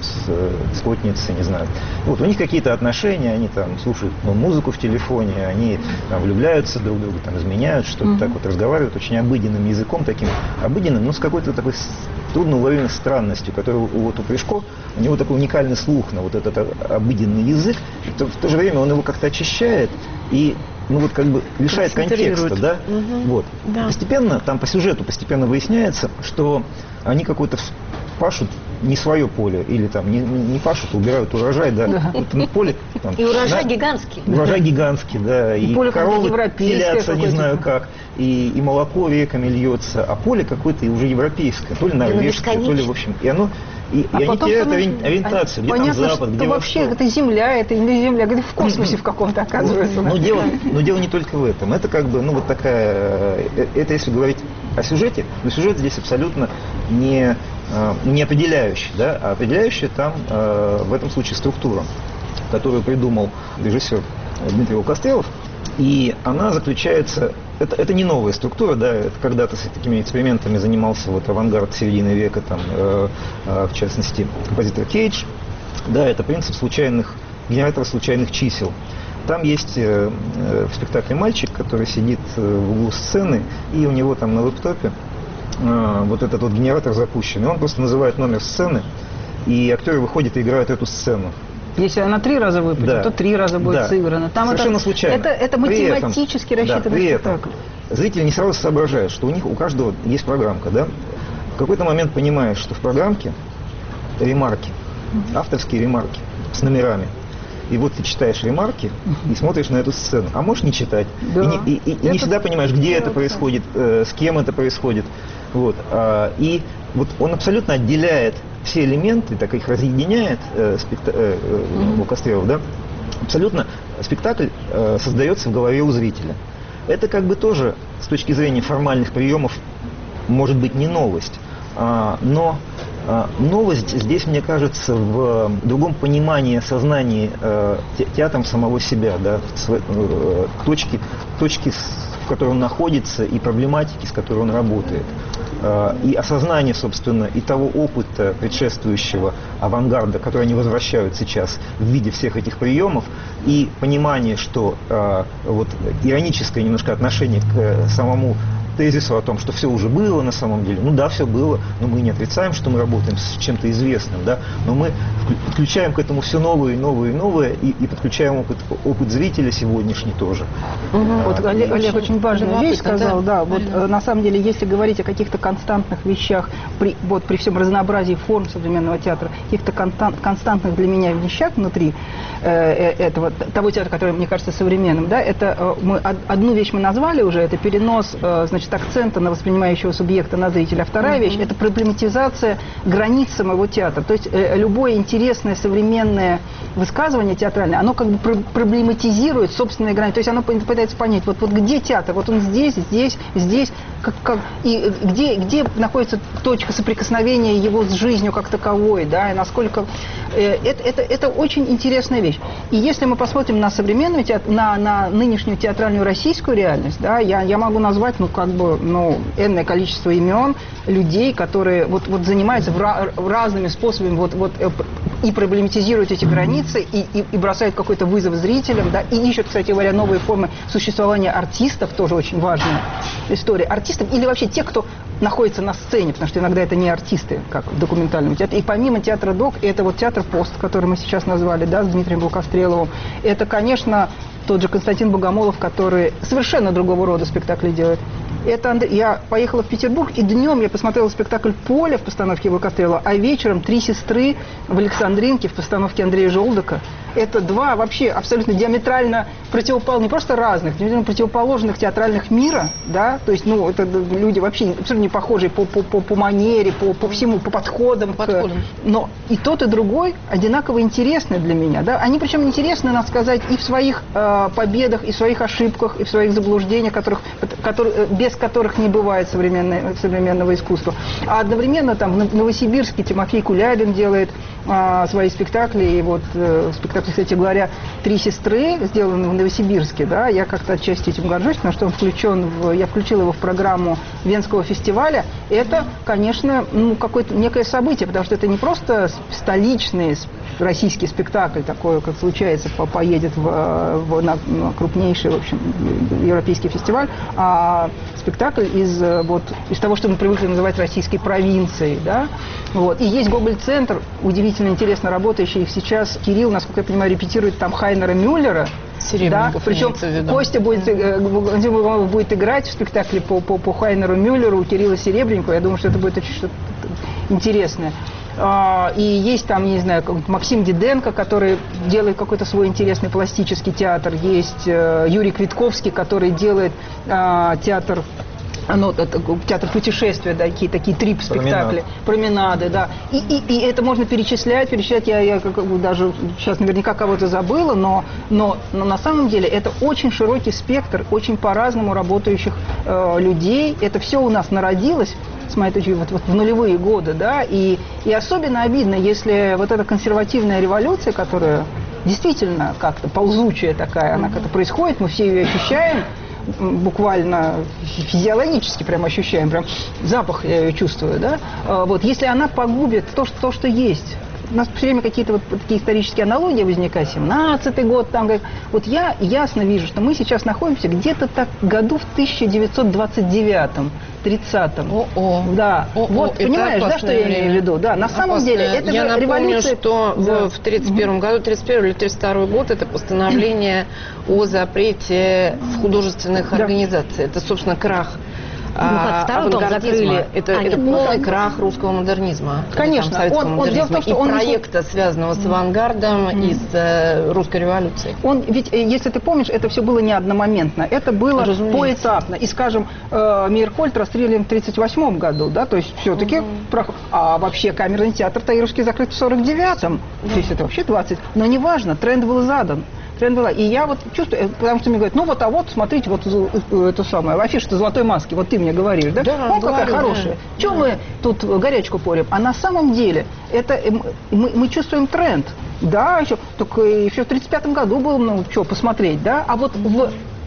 скотницы, не знаю. Вот, у них какие-то отношения, они там слушают музыку в телефоне, они там влюбляются друг в друга, там изменяют, что-то так вот разговаривают очень обыденным языком, таким обыденным, но с какой-то такой трудноуловимой странностью, которая вот у Пришко, у него такой уникальный слух на вот этот обыденный язык, и в то же время он его как-то очищает и ну вот как бы лишает контекста, да? Вот. Да. Постепенно, там по сюжету постепенно выясняется, что они какой-то пашут не свое поле, или там не пашут, а убирают урожай, да, вот поле. Там, И урожай да, гигантский. Урожай гигантский, да, и коровы телятся не знаю как, и молоко реками льется, а поле какое-то уже европейское, то ли норвежское, то ли, в общем, и оно... И они теряют ориентацию, где там Запад, где вообще Восток. это Земля, это не Земля, где в космосе в каком-то оказывается. Но дело не только в этом. Это как бы, ну вот такая, это если говорить о сюжете, но сюжет здесь абсолютно не определяющий, да, а определяющая там в этом случае структура, которую придумал режиссер Дмитрий Волкострелов. И она заключается, это не новая структура, да, это когда-то с такими экспериментами занимался вот авангард середины века, там, в частности, композитор Кейдж. Да, это принцип генератора случайных чисел. Там есть в спектакле мальчик, который сидит в углу сцены, и у него там на лэптопе вот этот вот генератор запущен. И он просто называет номер сцены, и актеры выходят и играют эту сцену. Если она 3 раза выпадет, да, то 3 раза будет сыграно. Там совершенно случайно. Это математически рассчитанный спектакль. Зритель не сразу соображает, что у каждого есть программка, да? В какой-то момент понимаешь, что в программке ремарки, авторские ремарки с номерами. И вот ты читаешь ремарки и смотришь на эту сцену. А можешь не читать. Да. И не всегда понимаешь, где это происходит, с кем это происходит. Вот. И вот он абсолютно отделяет все элементы, так их разъединяет Волкострелов, да? Абсолютно спектакль создается в голове у зрителя. Это как бы тоже с точки зрения формальных приемов может быть не новость, но новость здесь, мне кажется, в другом понимании, осознании театром самого себя, да, точки, в которой он находится, и проблематики, с которой он работает. И осознание, собственно, и того опыта предшествующего авангарда, который они возвращают сейчас в виде всех этих приемов, и понимание, что вот ироническое немножко отношение к самому тезису о том, что все уже было на самом деле. Ну да, все было, но мы не отрицаем, что мы работаем с чем-то известным, да, но мы подключаем к этому все новое и новое и новое, и подключаем опыт зрителя сегодняшний тоже. Вот Олег очень важную вещь сказал, да, вот на самом деле, если говорить о каких-то константных вещах, при всем разнообразии форм современного театра, каких-то константных для меня вещах внутри того театра, который, мне кажется, современным, да, это одну вещь мы назвали уже, это перенос, значит, акцента на воспринимающего субъекта на зрителя. Вторая вещь – это проблематизация границ самого театра. То есть любое интересное современное высказывание театральное, оно как бы проблематизирует собственные границы. То есть оно пытается понять, вот где театр, вот он здесь, и где находится точка соприкосновения его с жизнью как таковой, да, и насколько… Это очень интересная вещь. И если мы посмотрим на современную на нынешнюю театральную российскую реальность, да, я могу назвать, энное количество имен людей, которые вот занимаются разными способами и проблематизируют эти границы, и бросают какой-то вызов зрителям, да, и ищут, кстати говоря, новые формы существования артистов, тоже очень важная история. Артистов или вообще тех, кто находится на сцене, потому что иногда это не артисты, как в документальном театре. И помимо театра ДОК, это вот театр Пост, который мы сейчас назвали, да, с Дмитрием Волкостреловым, это, конечно, тот же Константин Богомолов, который совершенно другого рода спектакли делает. Я поехала в Петербург, и днем я посмотрела спектакль «Поле» в постановке Волкострелова, а вечером «Три сестры» в Александринке в постановке Андрея Желдока. Это два вообще абсолютно диаметрально не просто разных, диаметрально противоположных театральных мира, да, то есть, это люди вообще абсолютно не похожие по манере, по всему, по подходам. Но и тот, и другой одинаково интересны для меня, да. Они причем интересны, надо сказать, и в своих победах, и в своих ошибках, и в своих заблуждениях, без которых не бывает современного искусства. А одновременно там в Новосибирске Тимофей Кулябин делает свои спектакли, и вот спектакль спектакль, кстати говоря, «Три сестры», сделанный в Новосибирске, да, я как-то отчасти этим горжусь, потому что я включила его в программу Венского фестиваля. Это, конечно, какое-то некое событие, потому что это не просто столичный российский спектакль, такой, как случается, поедет на крупнейший, в общем, европейский фестиваль, а спектакль из того, что мы привыкли называть российской провинцией, да. Вот. И есть Гоголь-центр, удивительно интересно работающий сейчас. Кирилл, насколько я понимаю, репетирует там Хайнера Мюллера. Да? Причем Костя будет играть в спектакле по Хайнеру Мюллеру, у Кирилла Серебренникова. Я думаю, что это будет очень что-то интересное. И есть там, не знаю, Максим Диденко, который делает какой-то свой интересный пластический театр. Есть Юрий Квитковский, который делает театр путешествия, да, такие трип-спектакли, променады, да. И это можно перечислять, я даже сейчас наверняка кого-то забыла, но на самом деле это очень широкий спектр, очень по-разному работающих людей. Это все у нас народилось, с моей точки зрения, в нулевые годы, да, и особенно обидно, если вот эта консервативная революция, которая действительно как-то ползучая такая, она как-то происходит, мы все ее ощущаем, буквально физиологически прям ощущаем, прям запах я ее чувствую, да, вот, если она погубит то, что есть. У нас все время какие-то такие исторические аналогии возникают, 17-й год, там, вот я ясно вижу, что мы сейчас находимся где-то так году в 1929-м, 30-м. Да. Вот, понимаешь, да, что я имею в виду? Да, на самом деле, это я же напомню, революция... что в 31 году, 31 или 32 год, это постановление о запрете в художественных организациях. Это, собственно, крах авангардизма. Это полный крах русского модернизма. Конечно. Советского модернизма. И проекта, связанного с авангардом и с русской революцией. Ведь, если ты помнишь, это все было не одномоментно. Это было поэтапно. И, скажем, Мейерхольд расстрелян в 1938 году, да, то есть все-таки... А вообще камерный театр Таировский закрыт в 1949-м. То есть это вообще 20. Но неважно, тренд был задан. И я вот чувствую, потому что мне говорят, вот смотрите, вот это самое, афиша-то «Золотой маски», вот ты мне говоришь, да? Какая хорошая. Чего мы тут горячку порем? А на самом деле, это мы чувствуем тренд. Да, еще в 1935 году было, посмотреть, да? А вот в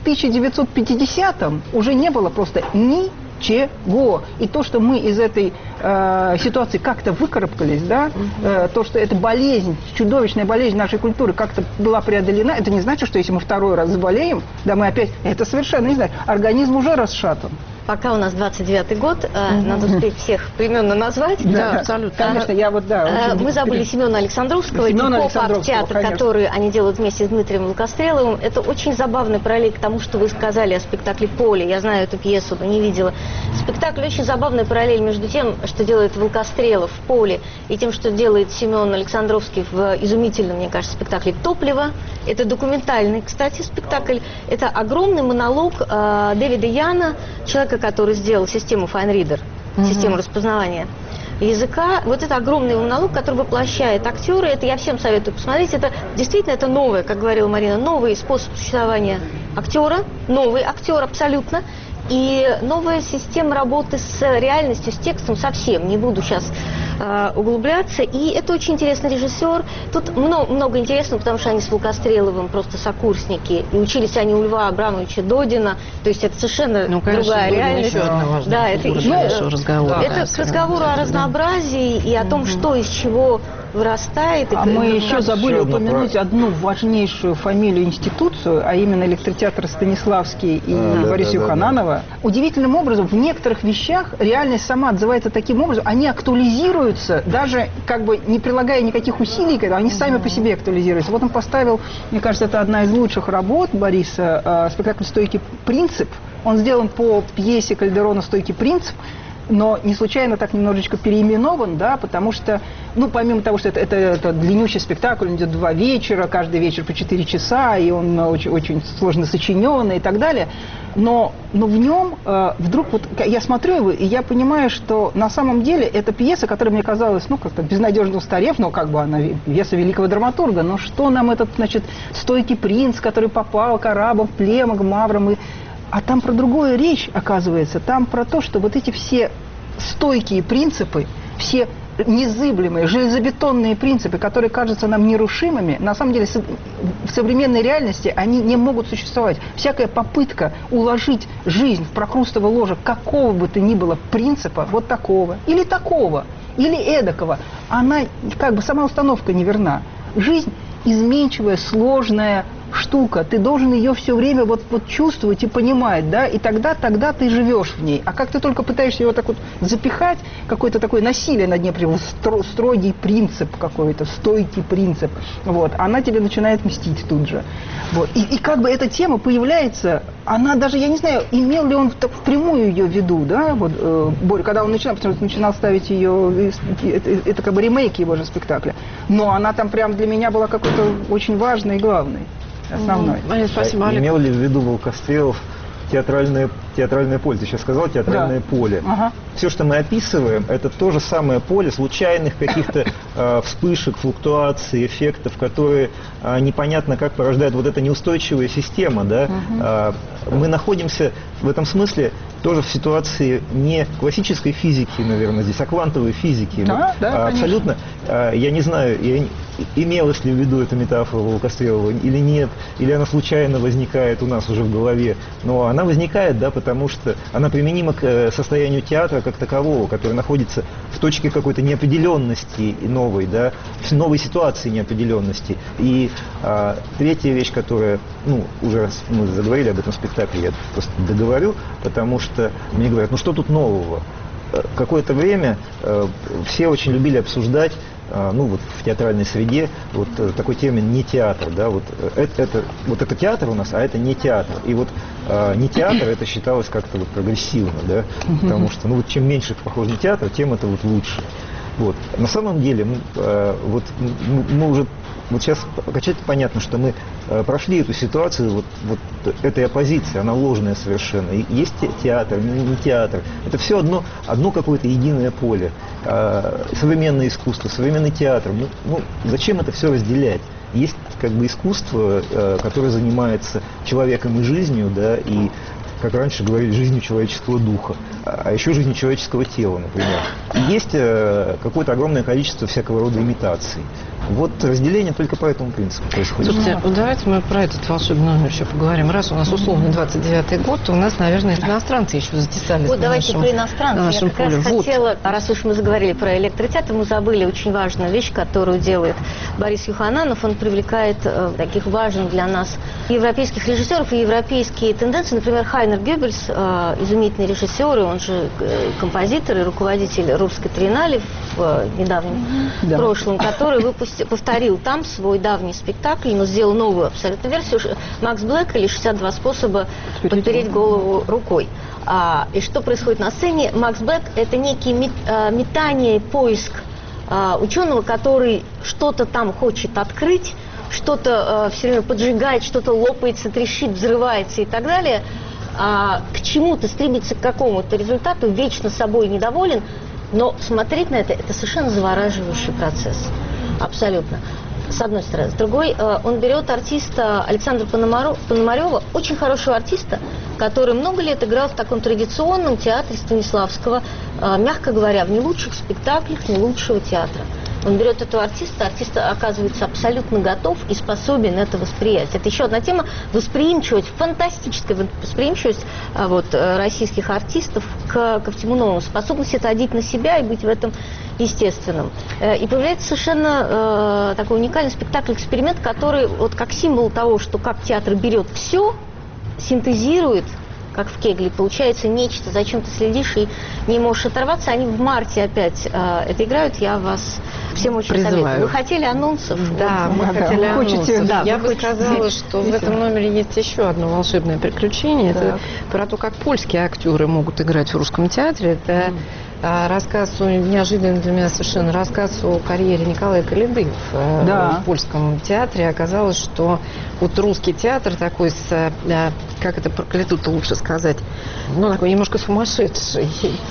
1950-м уже не было просто ничего. И то, что мы из этой ситуации как-то выкарабкались, да, то, что эта болезнь, чудовищная болезнь нашей культуры как-то была преодолена, это не значит, что если мы второй раз заболеем, да, мы опять, это совершенно не значит, организм уже расшатан. Пока у нас 29-й год, надо успеть всех поименно назвать. Да, абсолютно. Конечно, я вот, да. Мы забыли Семена Александровского, поп-арт-театр, который они делают вместе с Дмитрием Волкостреловым. Это очень забавный параллель к тому, что вы сказали о спектакле «Поле». Я знаю эту пьесу, но не видела. Спектакль очень забавный параллель между тем, что делает Волкострелов в «Поле», и тем, что делает Семен Александровский в изумительном, мне кажется, спектакле «Топливо». Это документальный, кстати, спектакль. Это огромный монолог Дэвида Яна, человека, который сделал систему FineReader, систему распознавания языка. Вот это огромный монолог, который воплощает актеры. Это я всем советую посмотреть. Это действительно это новое, как говорила Марина, новый способ существования актера, новый актер абсолютно. И новая система работы с реальностью, с текстом совсем. Не буду сейчас углубляться. И это очень интересный режиссер. Тут много интересного, потому что они с Волкостреловым просто сокурсники. И учились они у Льва Абрамовича Додина. То есть это совершенно другая реальность. Да, это к разговору о разнообразии и о том, что из чего вырастает. А мы еще забыли упомянуть одну важнейшую фамилию, институцию, а именно электротеатр Станиславский и Борис Юхананова. Удивительным образом в некоторых вещах реальность сама отзывается таким образом, они актуализируются, даже как бы не прилагая никаких усилий, когда они сами по себе актуализируются. Вот он поставил, мне кажется, это одна из лучших работ Бориса, спектакль «Стойкий принцип». Он сделан по пьесе Кальдерона «Стойкий принцип», но не случайно так немножечко переименован, да, потому что, помимо того, что это длиннющий спектакль, он идет 2 вечера, каждый вечер по 4 часа, и он очень, очень сложно сочиненный и так далее, но в нем вдруг вот я смотрю его, и я понимаю, что на самом деле эта пьеса, которая мне казалась, как-то безнадежно устарев, но как бы она пьеса великого драматурга, но что нам этот, стойкий принц, который попал к арабам, в плен, к маврам, а там про другое речь, оказывается. Там про то, что вот эти все стойкие принципы, все незыблемые, железобетонные принципы, которые кажутся нам нерушимыми, на самом деле в современной реальности они не могут существовать. Всякая попытка уложить жизнь в прокрустово ложе какого бы то ни было принципа, вот такого, или эдакого, она как бы сама установка неверна. Жизнь изменчивая, сложная штука, ты должен ее все время вот чувствовать и понимать, да, и тогда ты живешь в ней. А как ты только пытаешься его так вот запихать, какое-то такое насилие над ней, строгий принцип какой-то, стойкий принцип, вот, она тебе начинает мстить тут же. Вот. И как бы эта тема появляется, она даже, я не знаю, имел ли он впрямую ее в виду, да, вот, Боря, когда он начинал ставить ее, это как бы ремейк его же спектакля, но она там прям для меня была какой-то очень важной и главной. Основной. Спасибо, Олег. Имел ли в виду Волкострелов театральное поле? Ты сейчас сказал театральное поле. Ага. Все, что мы описываем, это то же самое поле случайных каких-то вспышек, флуктуаций, эффектов, которые непонятно как порождает вот эта неустойчивая система. Да? Мы находимся в этом смысле тоже в ситуации не классической физики, наверное, здесь, а квантовой физики. Да, да, абсолютно. Я не знаю, имелась ли в виду эта метафора Волкострелова или нет, или она случайно возникает у нас уже в голове. Но она возникает, да, потому что она применима к состоянию театра как такового, который находится в точке какой-то неопределенности новой, да, в новой ситуации неопределенности. И третья вещь, которая, уже раз мы заговорили об этом спектакле, я просто договорю, потому что мне говорят, что тут нового? Какое-то время все очень любили обсуждать, в театральной среде, такой термин «не театр», да, это театр у нас, а это не театр. И не театр, это считалось как-то прогрессивно, да, потому что, чем меньше похож на театр, тем это лучше. На самом деле, мы уже сейчас окончательно понятно, что мы прошли эту ситуацию этой оппозиции, она ложная совершенно. И есть театр, не театр. Это все одно какое-то единое поле. Современное искусство, современный театр. Зачем это все разделять? Есть искусство, которое занимается человеком и жизнью, да, и, как раньше говорили, жизнью человеческого духа, а еще жизнью человеческого тела, например. И есть какое-то огромное количество всякого рода имитаций. Разделение только по этому принципу происходит. Слушайте, давайте мы про этот волшебный номер еще поговорим. Раз у нас условно 29-й год, то у нас, наверное, иностранцы еще затесались. Давайте про иностранцев. Я как раз хотела, раз уж мы заговорили про электротеатр, мы забыли очень важную вещь, которую делает Борис Юхананов. Он привлекает таких важных для нас европейских режиссеров и европейские тенденции. Например, Хайнер Гёббельс, изумительный режиссер, и он же композитор и руководитель Русской триеннале в недавнем прошлом, который повторил там свой давний спектакль, но сделал новую абсолютно версию «Макс Блэк» или «62 способа подпереть голову рукой». И что происходит на сцене? Макс Блэк – это некий метание, поиск ученого, который что-то там хочет открыть, что-то все время поджигает, что-то лопается, трещит, взрывается и так далее, к чему-то стремится к какому-то результату, вечно собой недоволен, но смотреть на это совершенно завораживающий процесс. Абсолютно. С одной стороны. С другой, он берет артиста Александра Пономарева, очень хорошего артиста, который много лет играл в таком традиционном театре Станиславского, мягко говоря, в не лучших спектаклях, не лучшего театра. Он берет этого артиста, артист оказывается абсолютно готов и способен это восприять. Это еще одна тема – восприимчивость, фантастическая восприимчивость российских артистов ко всему новому, способность это одеть на себя и быть в этом естественным. И появляется совершенно такой уникальный спектакль-эксперимент, который как символ того, что как театр берет все, синтезирует, как в Кегле, получается нечто, зачем ты следишь и не можешь оторваться. Они в марте опять это играют, я вас всем очень советую. Вы хотели анонсов? Да, мы хотели анонсов. Я бы сказала, что в этом номере есть еще одно волшебное приключение. Это про то, как польские актеры могут играть в русском театре. Это рассказ, неожиданный для меня совершенно, рассказ о карьере Николая Коляды в польском театре. Оказалось, что русский театр такой как это про Коляду-то лучше сказать, такой немножко сумасшедший.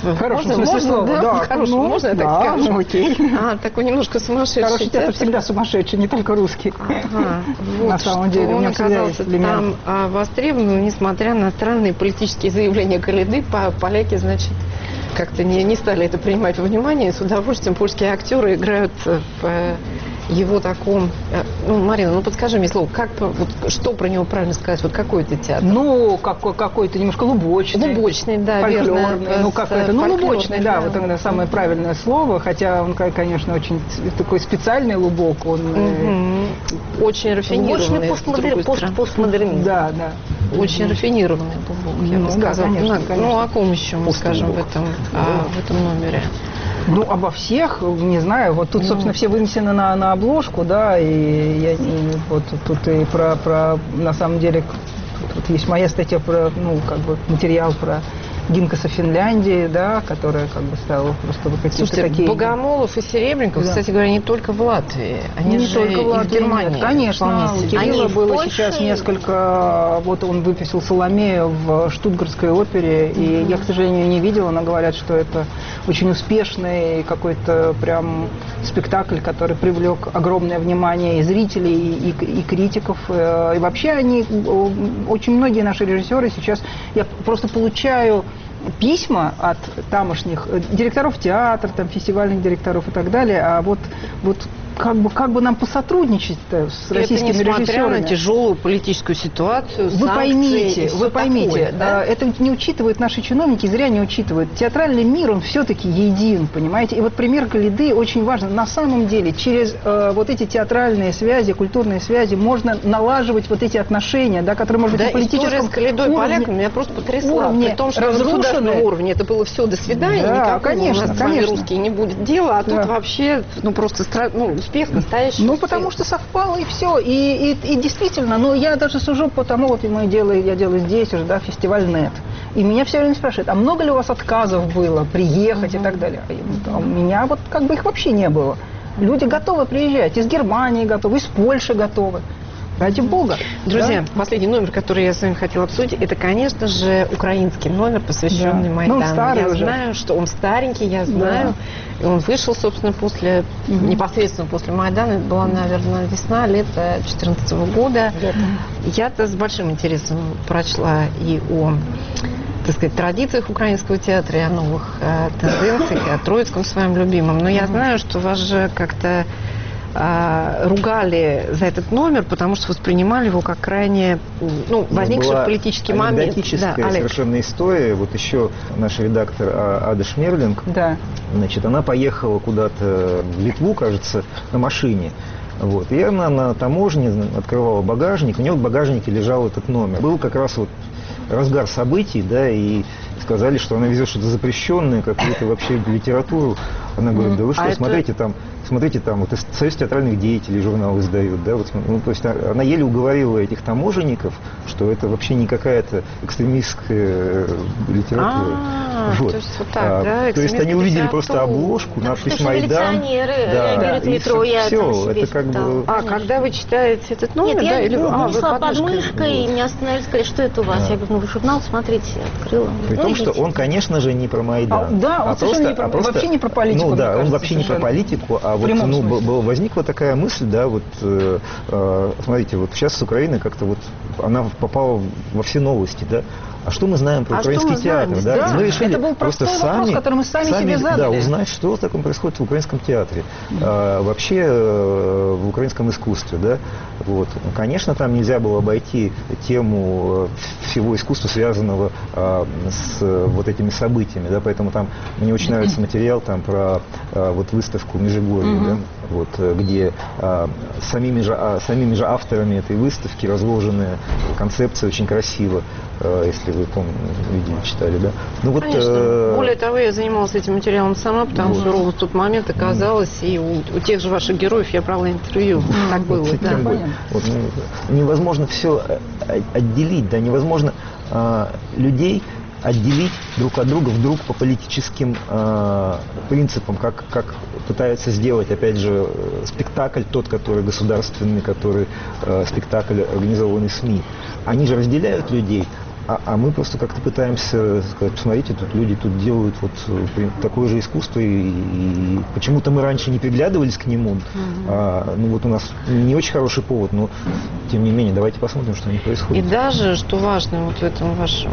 Можно я так скажу? Окей. Такой немножко сумасшедший. Хороший театр всегда сумасшедший, не только русский. На самом деле. Он оказался там востребован, несмотря на странные политические заявления Коляды, поляки, значит, как-то не стали это принимать во внимание. И с удовольствием польские актеры играют в его таком... Ну, Марина, ну подскажи мне слово, вот, что про него правильно сказать? Вот какой это театр? Ну, какой-то немножко лубочный. Лубочный, да, фольклорный. верно. Ну, как это? Ну, лубочный, да, вот это самое правильное слово. Хотя он, конечно, очень такой специальный лубок. Он очень рафинированный. Постмодернизм. Да, да. Очень рафинированный лубок, я бы сказала. Конечно. Ну, о ком еще мы скажем в этом номере? Ну, обо всех, не знаю, вот тут, собственно, все вынесены на обложку, да, и вот тут и на самом деле, тут есть моя статья про, ну, как бы материал про Гинкаса Финляндии, да, которая как бы стала просто вот какие-то такие... такие... Богомолов и Серебренников, да. Кстати говоря, не только в Латвии, они не же только в Латвии, и в Германии. Нет, конечно, у Кирилла было Польше... сейчас несколько... Вот он выпустил «Соломею» в Штутгартской опере, и я, к сожалению, не видела, но говорят, что это очень успешный какой-то прям спектакль, который привлек огромное внимание и зрителей, и критиков. И вообще очень многие наши режиссеры сейчас... Я просто получаю письма от тамошних директоров театра, там, фестивальных директоров и так далее, а вот как бы нам посотрудничать-то с российскими режиссерами? Несмотря на тяжелую политическую ситуацию, вы поймите, такое, да? Это не учитывают наши чиновники, зря не учитывают. Театральный мир, он все-таки един, понимаете? И вот пример Коляды очень важен. На самом деле, через вот эти театральные связи, культурные связи можно налаживать вот эти отношения, да, которые, может быть, на политическом история с Колядой Поляком меня просто потрясла. При том, что на государственном уровне это было все до свидания, да, никакого конечно, у нас с вами русские не будет дела, а тут вообще, просто успех настоящий. Ну, потому что совпало, и все. И действительно, я даже сужу по тому, вот я делаю здесь уже, да, фестиваль НЕТ. И меня все время спрашивают, а много ли у вас отказов было приехать и так далее? А у меня вот как бы их вообще не было. Люди готовы приезжать, из Германии готовы, из Польши готовы. Ради бога. Друзья, да? Последний номер, который я с вами хотела обсудить, это, конечно же, украинский номер, посвященный Майдану. Ну, старый уже. Знаю, что он старенький, я знаю. Да. И он вышел, собственно, непосредственно после Майдана. Это была, наверное, весна, лето 2014 года. Я-то с большим интересом прочла и о, так сказать, традициях украинского театра, и о новых тенденциях, и о Троицком своем любимом. Но я знаю, что вас же как-то ругали за этот номер, потому что воспринимали его как крайне, возникший политический момент. Анекдотическая совершенно история. Вот еще наш редактор Ада Шмерлинг, значит, она поехала куда-то в Литву, кажется, на машине. Вот. И она на таможне открывала багажник, у нее в багажнике лежал этот номер. Был как раз вот разгар событий, да, и сказали, что она везет что-то запрещенное, какую-то вообще литературу. Она говорит, да вы что, смотрите, там вот Союз театральных деятелей журнал издают, да, вот, то есть она еле уговорила этих таможенников, что это вообще не какая-то экстремистская литература. Вот. То есть вот так, да? То есть они увидели просто обложку, надпись «Майдан». Реагируют в метро, я все, это как бы... когда вы читаете этот номер, нет, да? Я несла вы под мышкой, и меня остановили, сказали, что это у вас? Я говорю, вы журнал смотрите, открыла. При том, что он, конечно же, не про Майдан. Он вообще не про политику. Ну да, он вообще не про политику, а вот возникла такая мысль, да, вот смотрите, вот сейчас с Украины как-то вот она попала во все новости, да. А что мы знаем про украинский театр? Да? Мы решили просто вопрос, который мы сами себе задали. Узнать, что такое происходит в украинском театре, вообще в украинском искусстве. Да? Вот. Конечно, там нельзя было обойти тему всего искусства, связанного с вот этими событиями. Да? Поэтому там мне очень нравится материал там, про вот, выставку в Межигорье, да? Вот, где самими же авторами этой выставки разложены концепции очень красиво, если вы видели, читали, да? Ну, вот, конечно. Более того, я занималась этим материалом сама, потому что ровно в тот момент оказалось, и у тех же ваших героев я брала интервью. Так было, да. Вот, невозможно все отделить, да, невозможно людей отделить друг от друга вдруг по политическим принципам, как пытаются сделать, опять же, спектакль тот, который государственный, который спектакль, организованный СМИ. Они же разделяют людей, А мы просто как-то пытаемся сказать, посмотрите, тут люди тут делают вот такое же искусство, и почему-то мы раньше не приглядывались к нему. Ну вот у нас не очень хороший повод, но тем не менее, давайте посмотрим, что у них происходит. И даже, что важно вот в этом вашем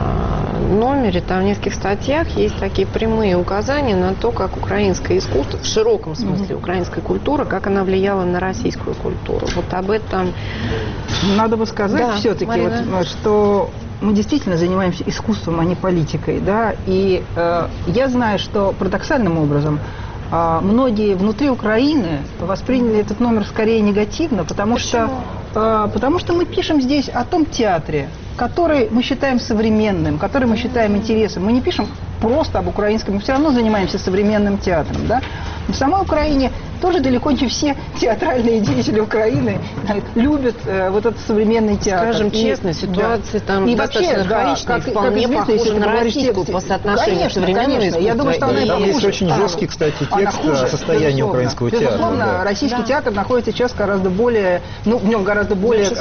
номере, там в нескольких статьях есть такие прямые указания на то, как украинское искусство, в широком смысле украинская культура, как она влияла на российскую культуру. Вот об этом... Надо бы сказать, да, все-таки, вот, что мы действительно занимаемся искусством, а не политикой, да, и я знаю, что парадоксальным образом многие внутри Украины восприняли этот номер скорее негативно, потому что мы пишем здесь о том театре, который мы считаем современным, который мы считаем интересным. Мы не пишем просто об украинском, мы все равно занимаемся современным театром, да. В самой Украине тоже далеко не все театральные деятели Украины любят вот этот современный театр. Скажем честно, ситуация там и достаточно архаичная, вполне похожа на российскую по соотношению современного искусства. Я думаю, что она там есть очень жесткий, кстати, текст о состоянии украинского театра. Безусловно, российский театр находится сейчас гораздо более, в нем гораздо более,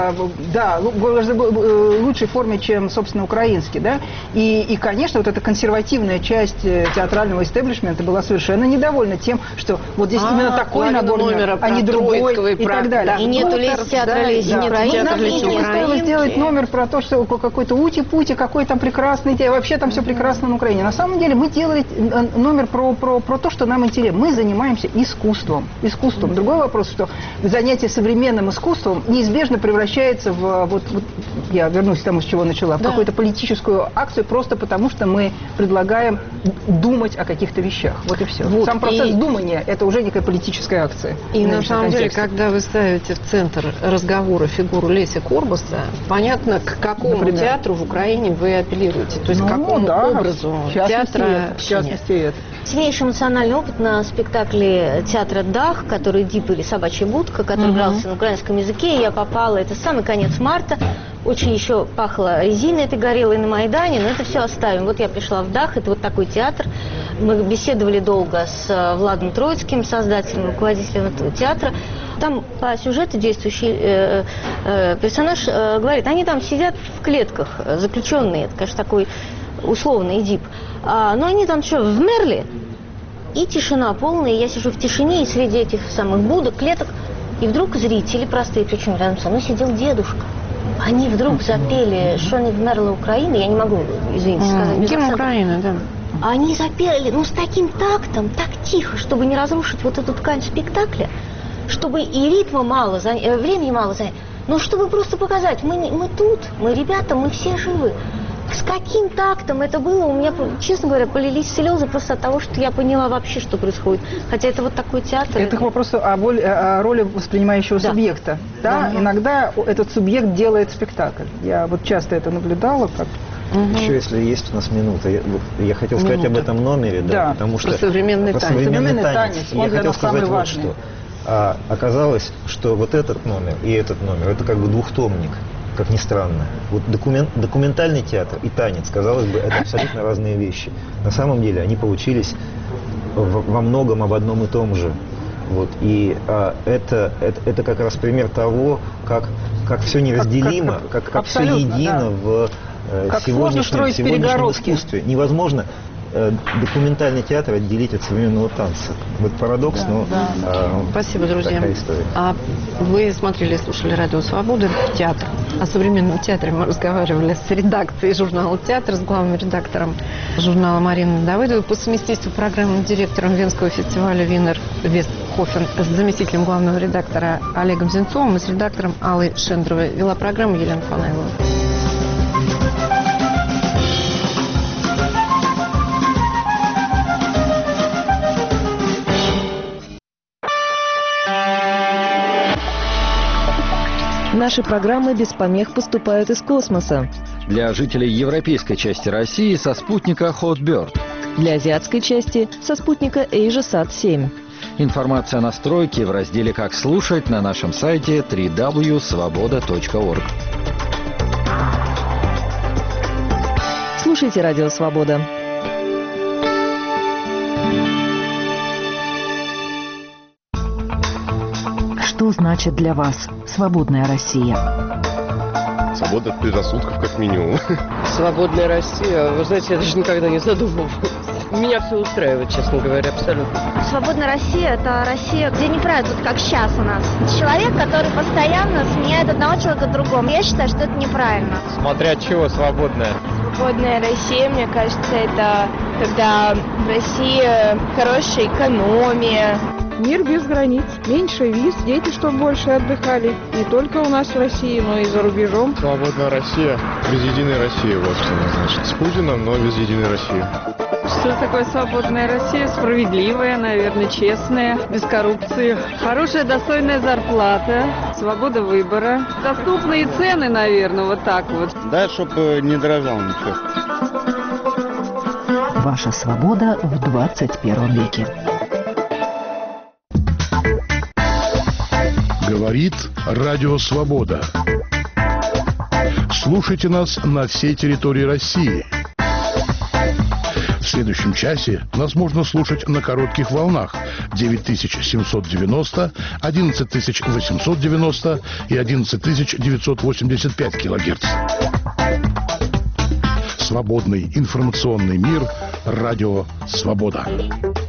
гораздо лучшей форме, чем, собственно, украинский, да. И, конечно, вот эта консервативная часть театрального истеблишмента была совершенно недовольна тем, что вот здесь именно такой набор номера, а не другой, и так далее. И нету лезть театра лезть Украины. Не стоило сделать номер про то, что какой-то ути-пути, какой там прекрасный, вообще там все прекрасно на Украине. На самом деле мы делали номер про то, что нам интересно. Мы занимаемся искусством. Другой вопрос, что занятие современным искусством неизбежно превращается в, я вернусь к тому, с чего начала, в какую-то политическую акцию, просто потому что мы предлагаем думать о каких-то вещах. Вот и все. Сам процесс думания – это уже некая политическая акция. И на самом деле, когда вы ставите в центр разговора фигуру Леся Курбаса, понятно, к какому театру в Украине вы апеллируете. То есть к какому образу театра. В частности, это. Сильнейший эмоциональный опыт на спектакле театра «Дах», который «Дип» или «Собачья будка», который игрался на украинском языке. Я попала, это самый конец марта. Очень еще пахло резиной этой горелой на Майдане, но это все оставим. Вот я пришла в «Дах», это вот такой театр. Мы беседовали долго с Владом Троицким, создателем, руководителем этого театра. Там по сюжету действующий персонаж говорит, они там сидят в клетках, заключенные, это, конечно, такой условный ДИП. Но они там что, вмерли? И тишина полная, я сижу в тишине, и среди этих самых будок, клеток, и вдруг зрители простые, причем рядом со мной сидел дедушка. Они вдруг запели «Что не вмерла Украина», я не могу, извините, сказать. Гимн Украины, да. Они запели, с таким тактом, так тихо, чтобы не разрушить вот эту ткань спектакля, чтобы и ритма мало занять, времени мало занять, но чтобы просто показать, мы тут, мы ребята, мы все живы. С каким тактом это было, у меня, честно говоря, полились слезы просто от того, что я поняла вообще, что происходит. Хотя это вот такой театр. Это к вопросу о роли воспринимающего субъекта. Да? Иногда этот субъект делает спектакль. Я вот часто это наблюдала, как... Еще, если есть у нас минута, я хотел сказать об этом номере, да, потому что... Про современный танец. Я хотел сказать вот что. Оказалось, что вот этот номер и этот номер, это как бы двухтомник, как ни странно. Вот документальный театр и танец, казалось бы, это абсолютно разные вещи. На самом деле они получились во многом об одном и том же. Вот. И это как раз пример того, как все неразделимо, как все едино в сегодняшнем искусстве. Невозможно документальный театр отделить от современного танца. Вот парадокс, но спасибо, друзья. Вы смотрели и слушали «Радио Свобода», театр. О современном театре мы разговаривали с редакцией журнала «Театр», с главным редактором журнала Мариной Давыдовой, по совместительству программным директором Венского фестиваля «Винер Вестхофен», с заместителем главного редактора Олегом Зенцовым и с редактором Аллой Шендровой. Вела программу Елена Фанайлова. Наши программы без помех поступают из космоса. Для жителей европейской части России со спутника Hotbird. Для азиатской части со спутника AsiaSat-7. Информация о настройке в разделе «Как слушать» на нашем сайте www.svoboda.org. Слушайте «Радио Свобода». Что значит для вас свободная Россия? Свобода от предрассудков, как минимум. Свободная Россия, вы знаете, я даже никогда не задумывалась. Меня все устраивает, честно говоря, абсолютно. Свободная Россия – это Россия, где не правят, вот как сейчас у нас. Человек, который постоянно сменяет одного человека другому. Я считаю, что это неправильно. Смотря от чего свободная? Свободная Россия, мне кажется, это когда в России хорошая экономия. Мир без границ, меньше виз, дети чтобы больше отдыхали. Не только у нас в России, но и за рубежом. Свободная Россия, без единой России, вот что значит. С Путиным, но без единой России. Что такое свободная Россия? Справедливая, наверное, честная, без коррупции. Хорошая, достойная зарплата, свобода выбора. Доступные цены, наверное, вот так вот. Да, чтобы не дорожал ничего. Ваша свобода в 21 веке. Говорит Радио Свобода. Слушайте нас на всей территории России. В следующем часе нас можно слушать на коротких волнах 9790, 11890 и 11985 килогерц. Свободный информационный мир. Радио Свобода.